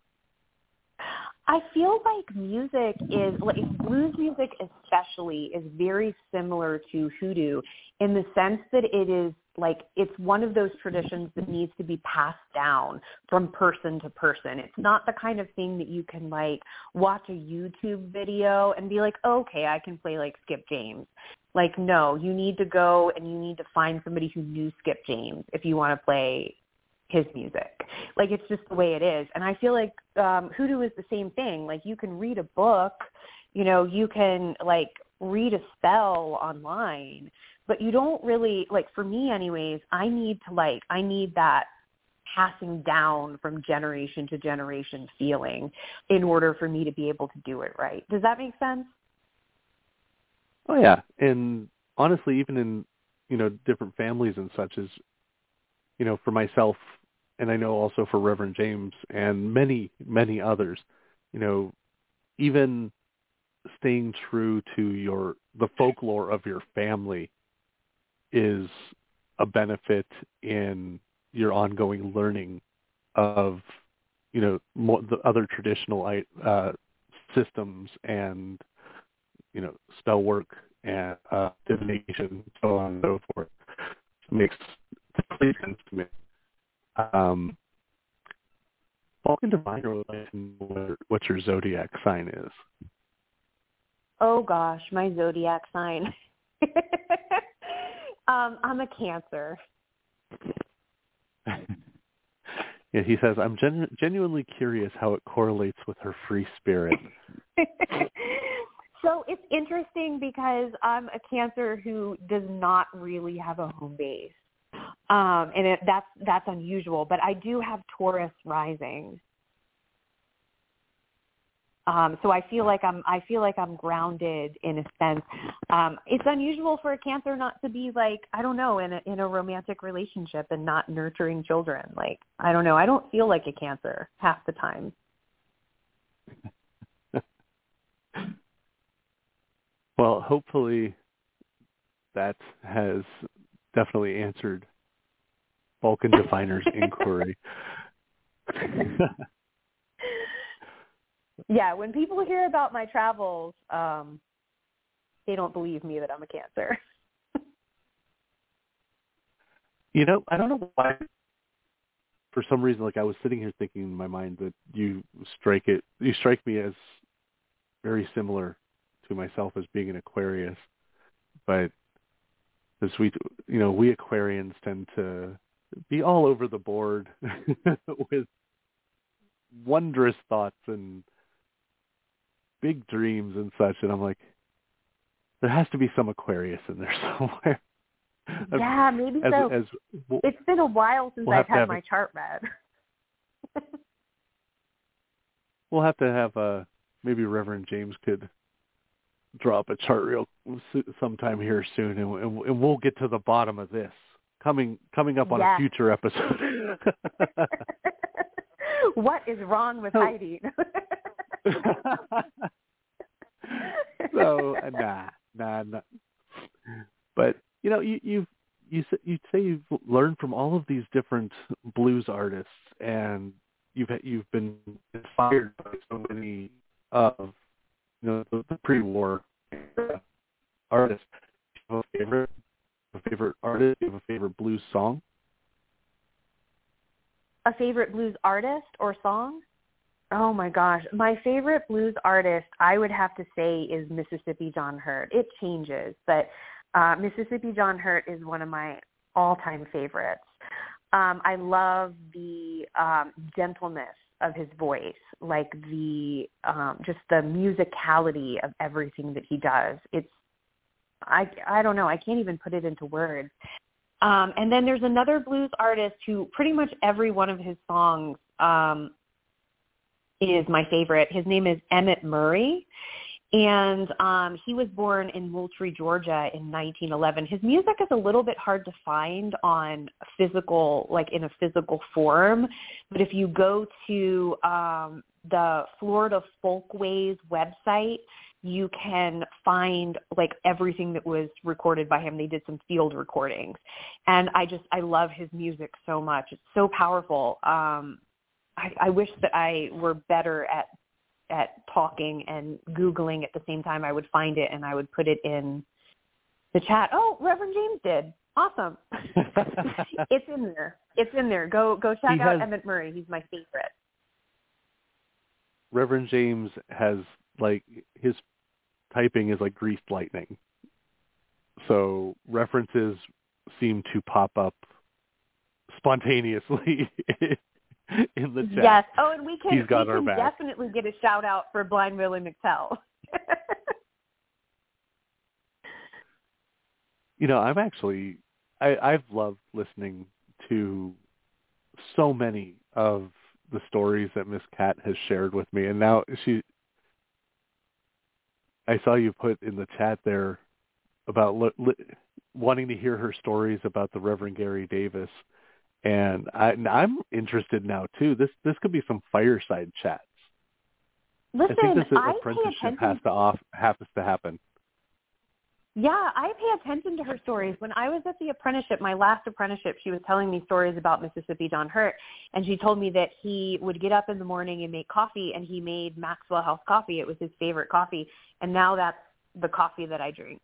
I feel like music is, like blues music especially, is very similar to hoodoo in the sense that it is Like, it's one of those traditions that needs to be passed down from person to person. It's not the kind of thing that you can, like, watch a YouTube video and be like, okay, I can play, like, Skip James. Like, no, you need to go and you need to find somebody who knew Skip James if you want to play his music. Like, it's just the way it is. And I feel like um, hoodoo is the same thing. Like, you can read a book, you know, you can, like, read a spell online, but you don't really, like, for me anyways, I need to, like, I need that passing down from generation to generation feeling in order for me to be able to do it right. Does that make sense? Oh, yeah. And honestly, even in, you know, different families and such, is, you know, for myself, and I know also for Reverend James and many, many others, you know, even staying true to your the folklore of your family is a benefit in your ongoing learning of, you know, more, the other traditional uh, systems and, you know, spell work and uh, divination, so on and so forth. It makes complete sense to me. Um, Vulcan Diviner would like to know what your zodiac sign is. Oh gosh, my zodiac sign. um, I'm a Cancer. Yeah, he says, I'm genu- genuinely curious how it correlates with her free spirit. So it's interesting because I'm a Cancer who does not really have a home base. Um, and it, that's that's unusual, but I do have Taurus rising. Um, so I feel like I'm I feel like I'm grounded in a sense. Um, it's unusual for a Cancer not to be, like, I don't know, in a, in a romantic relationship and not nurturing children. Like, I don't know. I don't feel like a Cancer half the time. Well, hopefully that has definitely answered Vulcan Diviner's inquiry. Yeah, when people hear about my travels, um, they don't believe me that I'm a Cancer. You know, I don't know why. For some reason, like, I was sitting here thinking in my mind that you strike it, you strike me as very similar to myself as being an Aquarius, but as we, you know, we Aquarians tend to be all over the board with wondrous thoughts and big dreams and such, and I'm like, there has to be some Aquarius in there somewhere. Yeah, maybe as, so. As, we'll, it's been a while since we'll I've had my a, chart read. We'll have to have uh, maybe Reverend James could drop a chart reel sometime here soon, and, and, and we'll get to the bottom of this coming coming up on yes. a future episode. What is wrong with oh. Heidi? So uh, nah, nah, nah. But you know, you you you you say you've learned from all of these different blues artists, and you've you've been inspired by so many of, you know, the, the pre-war artists. Do you have a favorite, a favorite artist? Do you have a favorite blues song? A favorite blues artist or song? Oh my gosh. My favorite blues artist, I would have to say, is Mississippi John Hurt. It changes, but uh, Mississippi John Hurt is one of my all-time favorites. Um, I love the um, gentleness of his voice, like the um, just the musicality of everything that he does. It's, I, I don't know, I can't even put it into words. Um, and then there's another blues artist who pretty much every one of his songs um, is my favorite. His name is Emmett Murray, and um, he was born in Moultrie, Georgia in nineteen eleven. His music is a little bit hard to find on physical, like in a physical form, but if you go to um, the Florida Folkways website, you can find like everything that was recorded by him. They did some field recordings, and I just, I love his music so much. It's so powerful. Um, I, I wish that I were better at, at talking and Googling at the same time. I would find it and I would put it in the chat. Oh, Reverend James did. Awesome. It's in there. It's in there. Go go check He out has, Emmett Murray. He's my favorite. Reverend James has, like, his typing is like greased lightning. So references seem to pop up spontaneously in the chat. Yes. Oh, and we can, He's got we our can back. definitely get a shout out for Blind Willie McTell. You know, I'm actually, I, I've loved listening to so many of the stories that Miss Cat has shared with me. And now she, I saw you put in the chat there about li- li- wanting to hear her stories about the Reverend Gary Davis. And, I, and I'm interested now, too. This this could be some fireside chats. Listen, I think this I pay apprenticeship attention. has to off, happens to happen. Yeah, I pay attention to her stories. When I was at the apprenticeship, my last apprenticeship, she was telling me stories about Mississippi John Hurt, and she told me that he would get up in the morning and make coffee, and he made Maxwell House coffee. It was his favorite coffee, and now that's the coffee that I drink.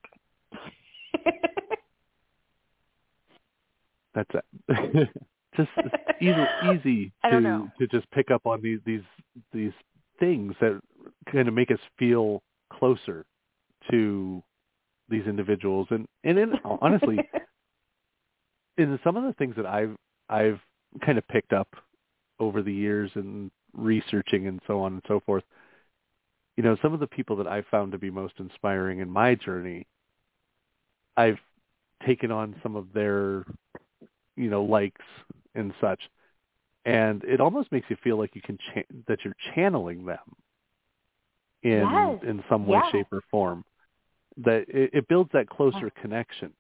That's it. Just easy, easy I don't to know. to just pick up on these these these things that kind of make us feel closer to these individuals, and and in, honestly, in some of the things that I've I've kind of picked up over the years and researching and so on and so forth, you know, some of the people that I've found to be most inspiring in my journey, I've taken on some of their, you know, likes and such, and it almost makes you feel like you can cha- that you're channeling them in Yes. in some way, Yes. shape, or form. That it, it builds that closer connection.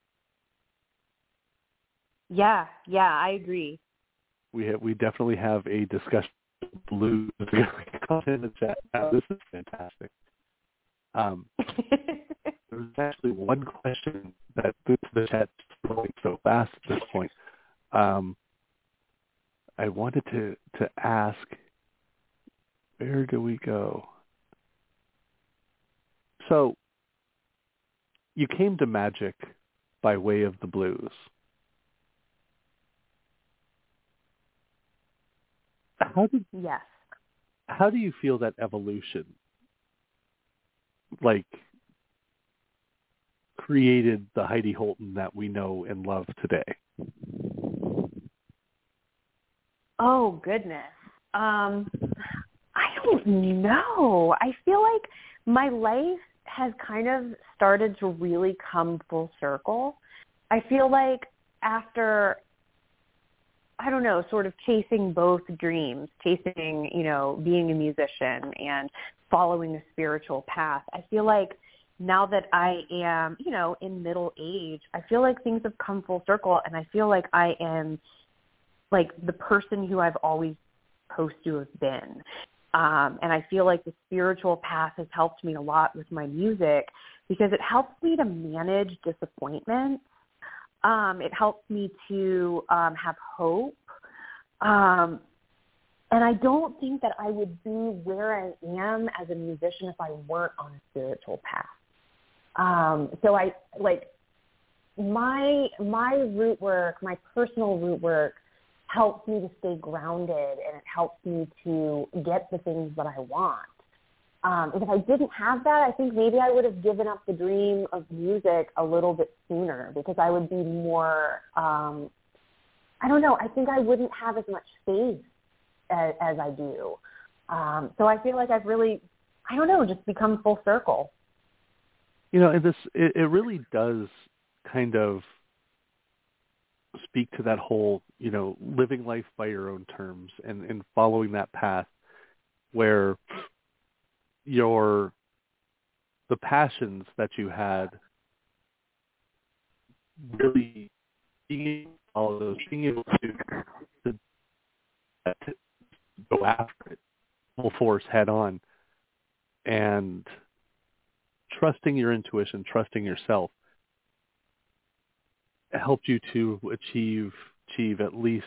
Yeah, yeah, I agree. We have, we definitely have a discussion of blues in the chat. Now, this is fantastic. Um, there's actually one question that the chat's going so fast at this point. Um, I wanted to, to ask, where do we go? So, you came to magic by way of the blues. How did Yes. how do you feel that evolution, like, created the Heidi Holton that we know and love today? Oh, goodness. Um, I don't know. I feel like my life has kind of started to really come full circle. I feel like after, I don't know, sort of chasing both dreams, chasing, you know, being a musician and following a spiritual path, I feel like now that I am, you know, in middle age, I feel like things have come full circle, and I feel like I am like the person who I've always supposed to have been. Um, and I feel like the spiritual path has helped me a lot with my music because it helps me to manage disappointment. Um, it helps me to um, have hope. Um, and I don't think that I would be where I am as a musician if I weren't on a spiritual path. Um, so I like my my root work, my personal root work helps me to stay grounded, and it helps me to get the things that I want. Um, and if I didn't have that, I think maybe I would have given up the dream of music a little bit sooner because I would be more, um, I don't know, I think I wouldn't have as much faith as, as I do. Um, so I feel like I've really, I don't know, just become full circle. You know, and this, it, it really does kind of speak to that whole, you know, living life by your own terms and, and following that path where your, the passions that you had, really being able to follow those, being able to, to, to go after it full force head on, and trusting your intuition, trusting yourself, helped you to achieve achieve at least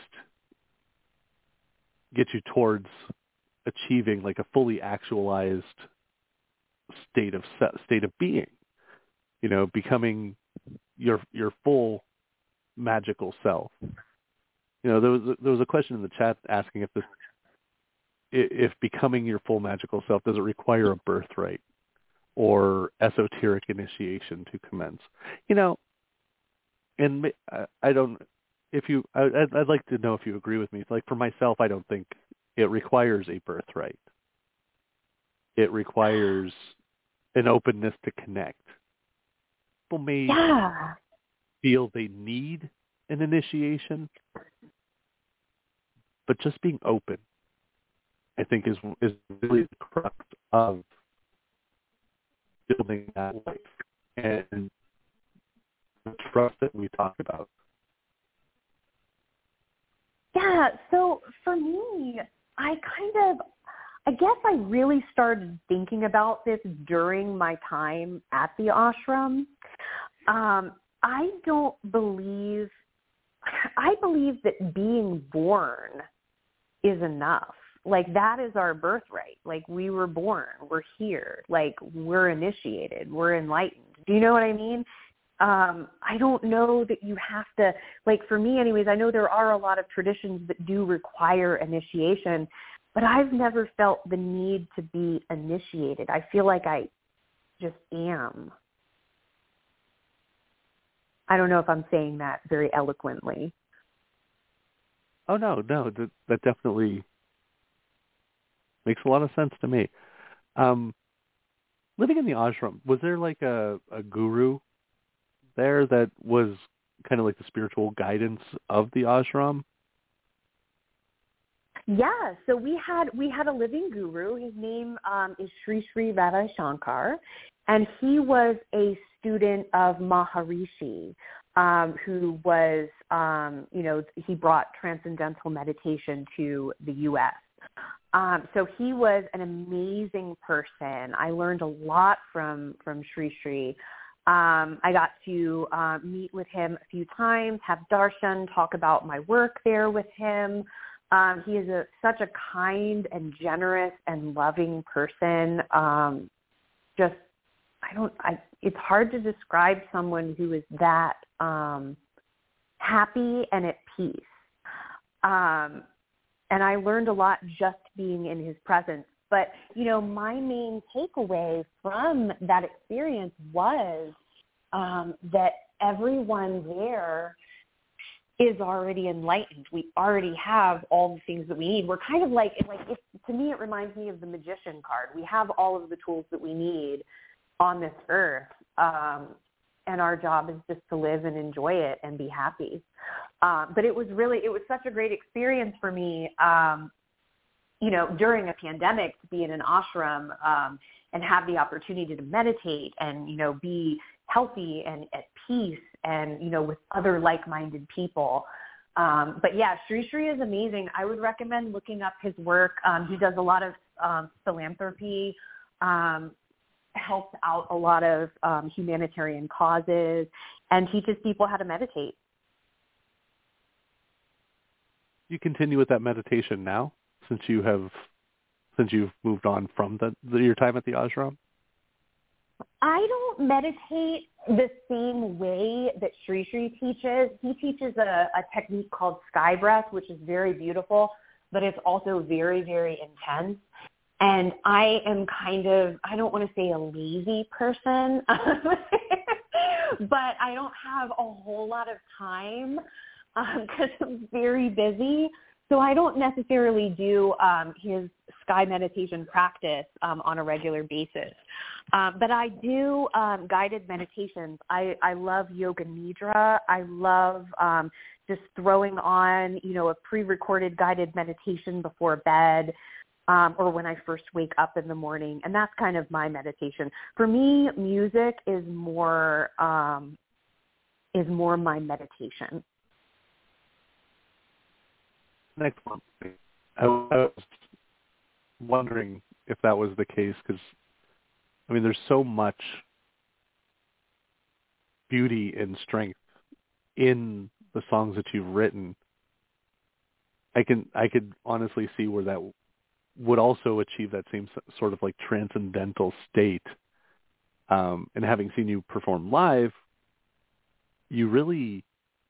get you towards achieving like a fully actualized state of state of being, you know, becoming your your full magical self. You know, there was there was a question in the chat asking if this if becoming your full magical self, does it require a birthright or esoteric initiation to commence? You know, and I don't. If you, I'd, I'd like to know if you agree with me. Like for myself, I don't think it requires a birthright. It requires an openness to connect. People may yeah. feel they need an initiation, but just being open, I think, is is really the crux of building that life and the trust that we talk about. Yeah, so for me, I kind of, I guess I really started thinking about this during my time at the ashram. Um, I don't believe, I believe that being born is enough. Like, that is our birthright. Like, we were born, we're here, like, we're initiated, we're enlightened. Do you know what I mean? Um, I don't know that you have to, like for me anyways, I know there are a lot of traditions that do require initiation, but I've never felt the need to be initiated. I feel like I just am. I don't know if I'm saying that very eloquently. Oh, no, no, that, that definitely makes a lot of sense to me. Um, living in the ashram, was there like a, a guru there that was kind of like the spiritual guidance of the ashram? Yeah, so we had we had a living guru. His name um, is Sri Sri Radha Shankar, and he was a student of Maharishi, um, who was, um, you know, he brought transcendental meditation to the U S Um, so he was an amazing person. I learned a lot from from Sri Sri. Um, I got to uh, meet with him a few times, have darshan, talk about my work there with him. Um, he is a, such a kind and generous and loving person. Um, just, I don't, I, it's hard to describe someone who is that um, happy and at peace. Um, and I learned a lot just being in his presence. But, you know, my main takeaway from that experience was um, that everyone there is already enlightened. We already have all the things that we need. We're kind of like, like if, to me, it reminds me of the magician card. We have all of the tools that we need on this earth, um, and our job is just to live and enjoy it and be happy. Um, but it was really, it was such a great experience for me, um, you know, during a pandemic to be in an ashram um, and have the opportunity to meditate and, you know, be healthy and at peace and, you know, with other like-minded people. Um, but yeah, Sri Sri is amazing. I would recommend looking up his work. Um, he does a lot of um, philanthropy, um, helps out a lot of um, humanitarian causes, and teaches people how to meditate. You continue with that meditation now, since you have, since you've moved on from the, the your time at the ashram? I don't meditate the same way that Sri Sri teaches. He teaches a, a technique called sky breath, which is very beautiful, but it's also very, very intense. And I am kind of, I don't want to say a lazy person, but I don't have a whole lot of time because um, I'm very busy. So I don't necessarily do um, his sky meditation practice um, on a regular basis. Um, but I do um, guided meditations. I, I love Yoga Nidra. I love um, just throwing on, you know, a pre-recorded guided meditation before bed um, or when I first wake up in the morning. And that's kind of my meditation. For me, music is more um, is more my meditation. Next one. I, I was wondering if that was the case because, I mean, there's so much beauty and strength in the songs that you've written. I can I could honestly see where that would also achieve that same sort of like transcendental state. Um, and having seen you perform live, you really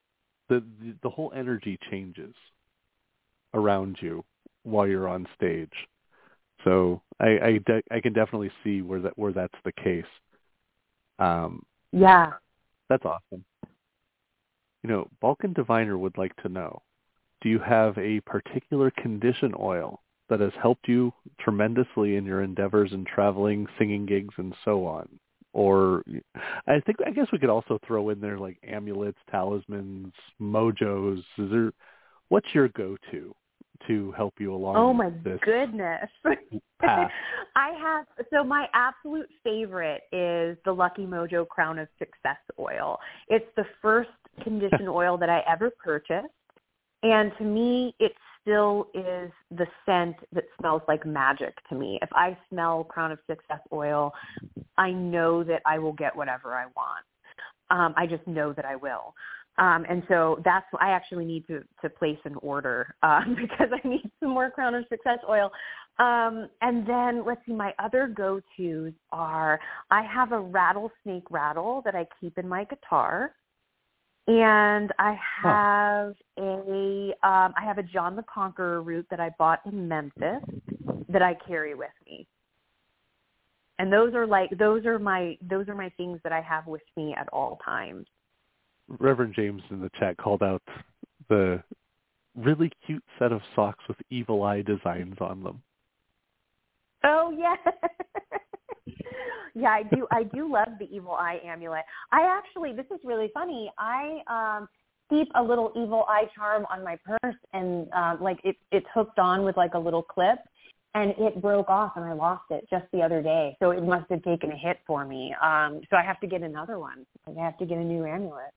the, the the whole energy changes around you while you're on stage. So I I, de- I can definitely see where that where that's the case. Um, Yeah. that's awesome. You know, Balkan Diviner would like to know, do you have a particular condition oil that has helped you tremendously in your endeavors in traveling, singing gigs, and so on? Or I think I guess we could also throw in there like amulets, talismans, mojos. Is there, what's your go-to to help you along Oh my this goodness. path? I have, so my absolute favorite is the Lucky Mojo Crown of Success oil. It's the first condition oil that I ever purchased. And to me, it still is the scent that smells like magic to me. If I smell Crown of Success oil, I know that I will get whatever I want. Um, I just know that I will. Um, and so that's, I actually need to, to place an order um, because I need some more Crown of Success oil. Um, and then let's see, my other go-tos are, I have a rattlesnake rattle that I keep in my guitar. And I have huh. a, um, I have a John the Conqueror root that I bought in Memphis that I carry with me. And those are like, those are my, those are my things that I have with me at all times. Reverend James in the chat called out the really cute set of socks with evil eye designs on them. Oh yeah. Yeah, I do. I do love the evil eye amulet. I actually, this is really funny. I um, keep a little evil eye charm on my purse, and um, like it, it's hooked on with like a little clip, and it broke off, and I lost it just the other day. So it must have taken a hit for me. Um, so I have to get another one. Like I have to get a new amulet.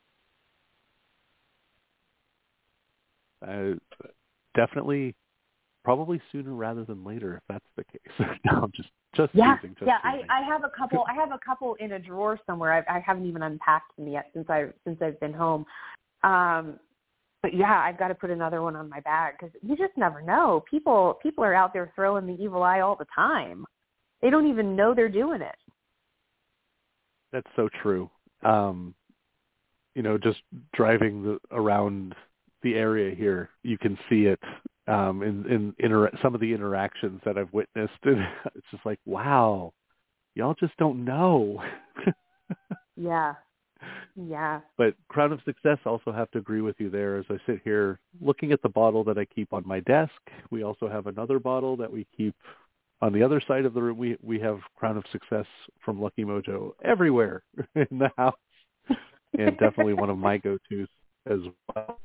Uh, definitely, probably sooner rather than later, if that's the case. No, I'm just just yeah, teasing. Just yeah. teasing. I, I have a couple. I have a couple in a drawer somewhere. I, I haven't even unpacked them yet since I since I've been home. Um, but yeah, I've got to put another one on my bag because you just never know. People people are out there throwing the evil eye all the time. They don't even know they're doing it. That's so true. Um, you know, just driving the, around the area here, you can see it um, in, in inter- some of the interactions that I've witnessed. And it's just like, wow, y'all just don't know. Yeah. Yeah. But Crown of Success, also have to agree with you there as I sit here looking at the bottle that I keep on my desk. We also have another bottle that we keep on the other side of the room. We, we have Crown of Success from Lucky Mojo everywhere in the house. And definitely one of my go-tos as well.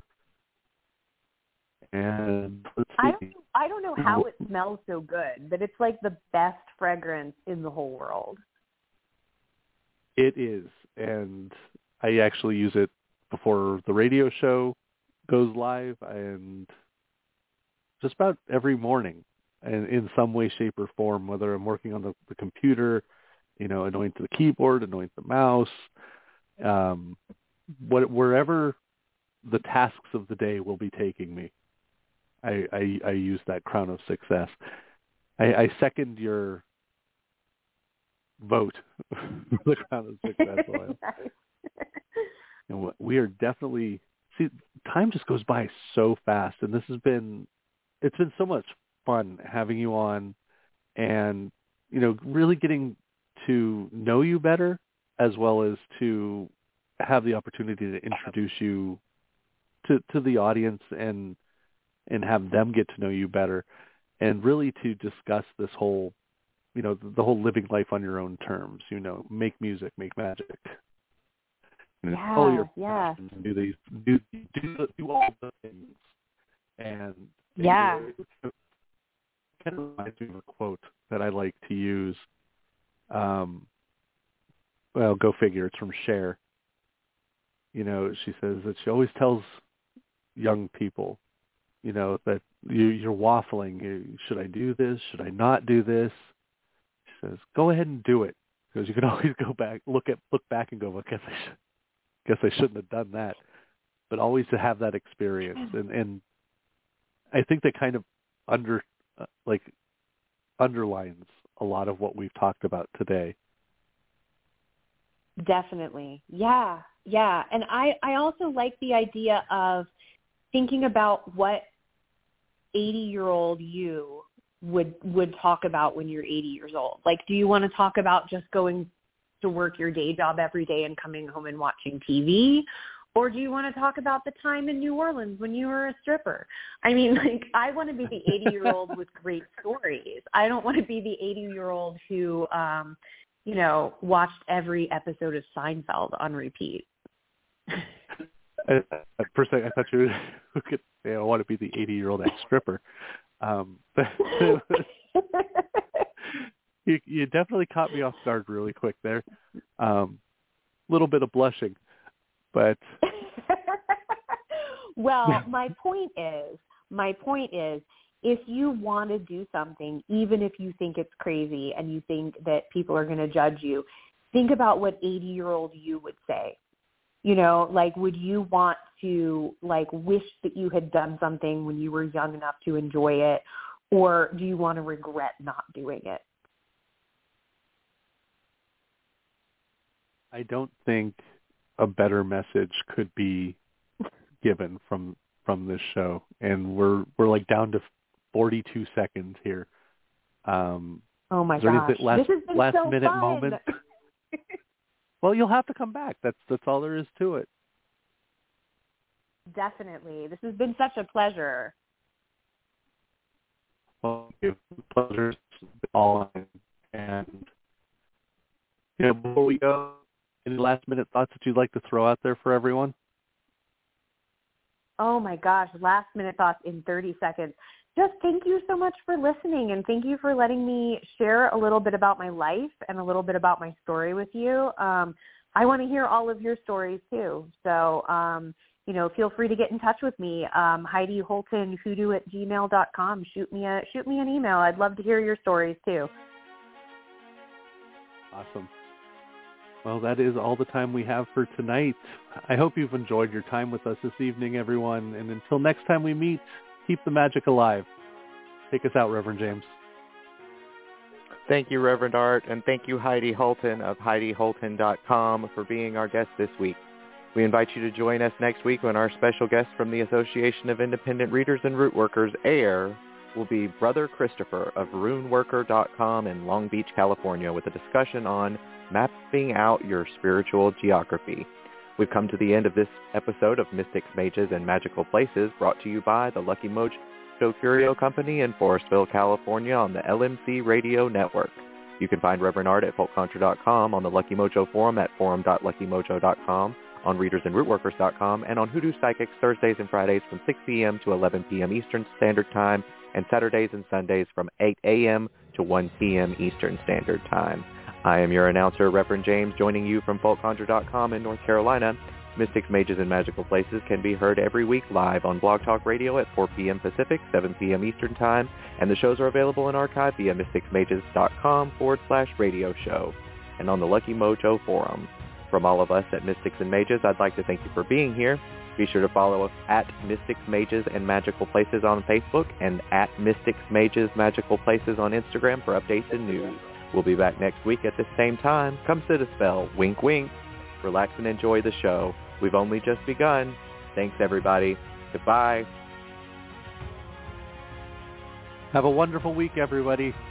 And let's see. I don't, I don't know how it smells so good, but it's like the best fragrance in the whole world. It is. And I actually use it before the radio show goes live and just about every morning and in some way, shape, or form, whether I'm working on the, the computer, you know, anoint the keyboard, anoint the mouse, um, what, wherever the tasks of the day will be taking me. I, I, I use that Crown of Success. I, I second your vote for the Crown of Success oil. And we are definitely, see, time just goes by so fast, and this has been, it's been so much fun having you on and, you know, really getting to know you better as well as to have the opportunity to introduce you to, to the audience and and have them get to know you better, and really to discuss this whole, you know, the, the whole living life on your own terms. You know, make music, make magic. You know, yeah, follow your yeah. passions and do these, do do do all the things. And yeah, it kind of reminds me of a quote that I like to use. Um, well, go figure. It's from Cher. You know, she says that she always tells young people, you know, that you, you're waffling. You, should I do this? Should I not do this? She says, go ahead and do it, because you can always go back, look at, look back, and go, well, guess I should, guess I shouldn't have done that. But always to have that experience, and and I think that kind of under, uh, like, underlines a lot of what we've talked about today. Definitely. Yeah. Yeah. And I, I also like the idea of thinking about what eighty-year-old you would would talk about when you're eighty years old. Like, do you want to talk about just going to work your day job every day and coming home and watching T V? Or do you want to talk about the time in New Orleans when you were a stripper? I mean, like, I want to be the eighty-year-old with great stories. I don't want to be the eighty-year-old who, um, you know, watched every episode of Seinfeld on repeat. I, for a second, I thought you were going to say, I want to be the eighty-year-old ex-stripper. Um, but you, you definitely caught me off guard really quick there. A um, little bit of blushing. But well, my point is, my point is, if you want to do something, even if you think it's crazy and you think that people are going to judge you, think about what eighty-year-old you would say. You know, like, would you want to, like, wish that you had done something when you were young enough to enjoy it, or do you want to regret not doing it? I don't think a better message could be given from from this show, and we're we're like down to forty-two seconds here. Um, oh my is there gosh! anything, last this has been last so minute fun. moment. Well, you'll have to come back. That's that's all there is to it. Definitely, this has been such a pleasure. Well, the pleasure's all mine. And you know, before we go, any last minute thoughts that you'd like to throw out there for everyone? Oh my gosh, last minute thoughts in thirty seconds. Just thank you so much for listening, and thank you for letting me share a little bit about my life and a little bit about my story with you. Um, I want to hear all of your stories too. So, um, you know, feel free to get in touch with me. Um, Heidi Holton Hoodoo at gmail dot com. Shoot me a shoot me an email. I'd love to hear your stories too. Awesome. Well, that is all the time we have for tonight. I hope you've enjoyed your time with us this evening, everyone. And until next time we meet, keep the magic alive. Take us out, Reverend James. Thank you, Reverend Art, and thank you, Heidi Holton of Heidi Holton dot com, for being our guest this week. We invite you to join us next week when our special guest from the Association of Independent Readers and Root Workers, A I R, will be Brother Christopher of Rune Worker dot com in Long Beach, California, with a discussion on mapping out your spiritual geography. We've come to the end of this episode of Mystics, Mages, and Magical Places, brought to you by the Lucky Mojo Curio Company in Forestville, California, on the L M C Radio Network. You can find Reverend Art at folk contra dot com, on the Lucky Mojo Forum at forum dot lucky mojo dot com, on readers and root workers dot com, and on Hoodoo Psychics Thursdays and Fridays from six p.m. to eleven p.m. Eastern Standard Time, and Saturdays and Sundays from eight a.m. to one p.m. Eastern Standard Time. I am your announcer, Reverend James, joining you from folk contra dot com in North Carolina. Mystics, Mages, and Magical Places can be heard every week live on Blog Talk Radio at four p.m. Pacific, seven p.m. Eastern Time, and the shows are available in archive via mystics mages dot com forward slash radio show and on the Lucky Mojo Forum. From all of us at Mystics and Mages, I'd like to thank you for being here. Be sure to follow us at Mystics, Mages, and Magical Places on Facebook and at Mystics, Mages, Magical Places on Instagram for updates and news. We'll be back next week at the same time. Come sit a spell. Wink, wink. Relax and enjoy the show. We've only just begun. Thanks, everybody. Goodbye. Have a wonderful week, everybody.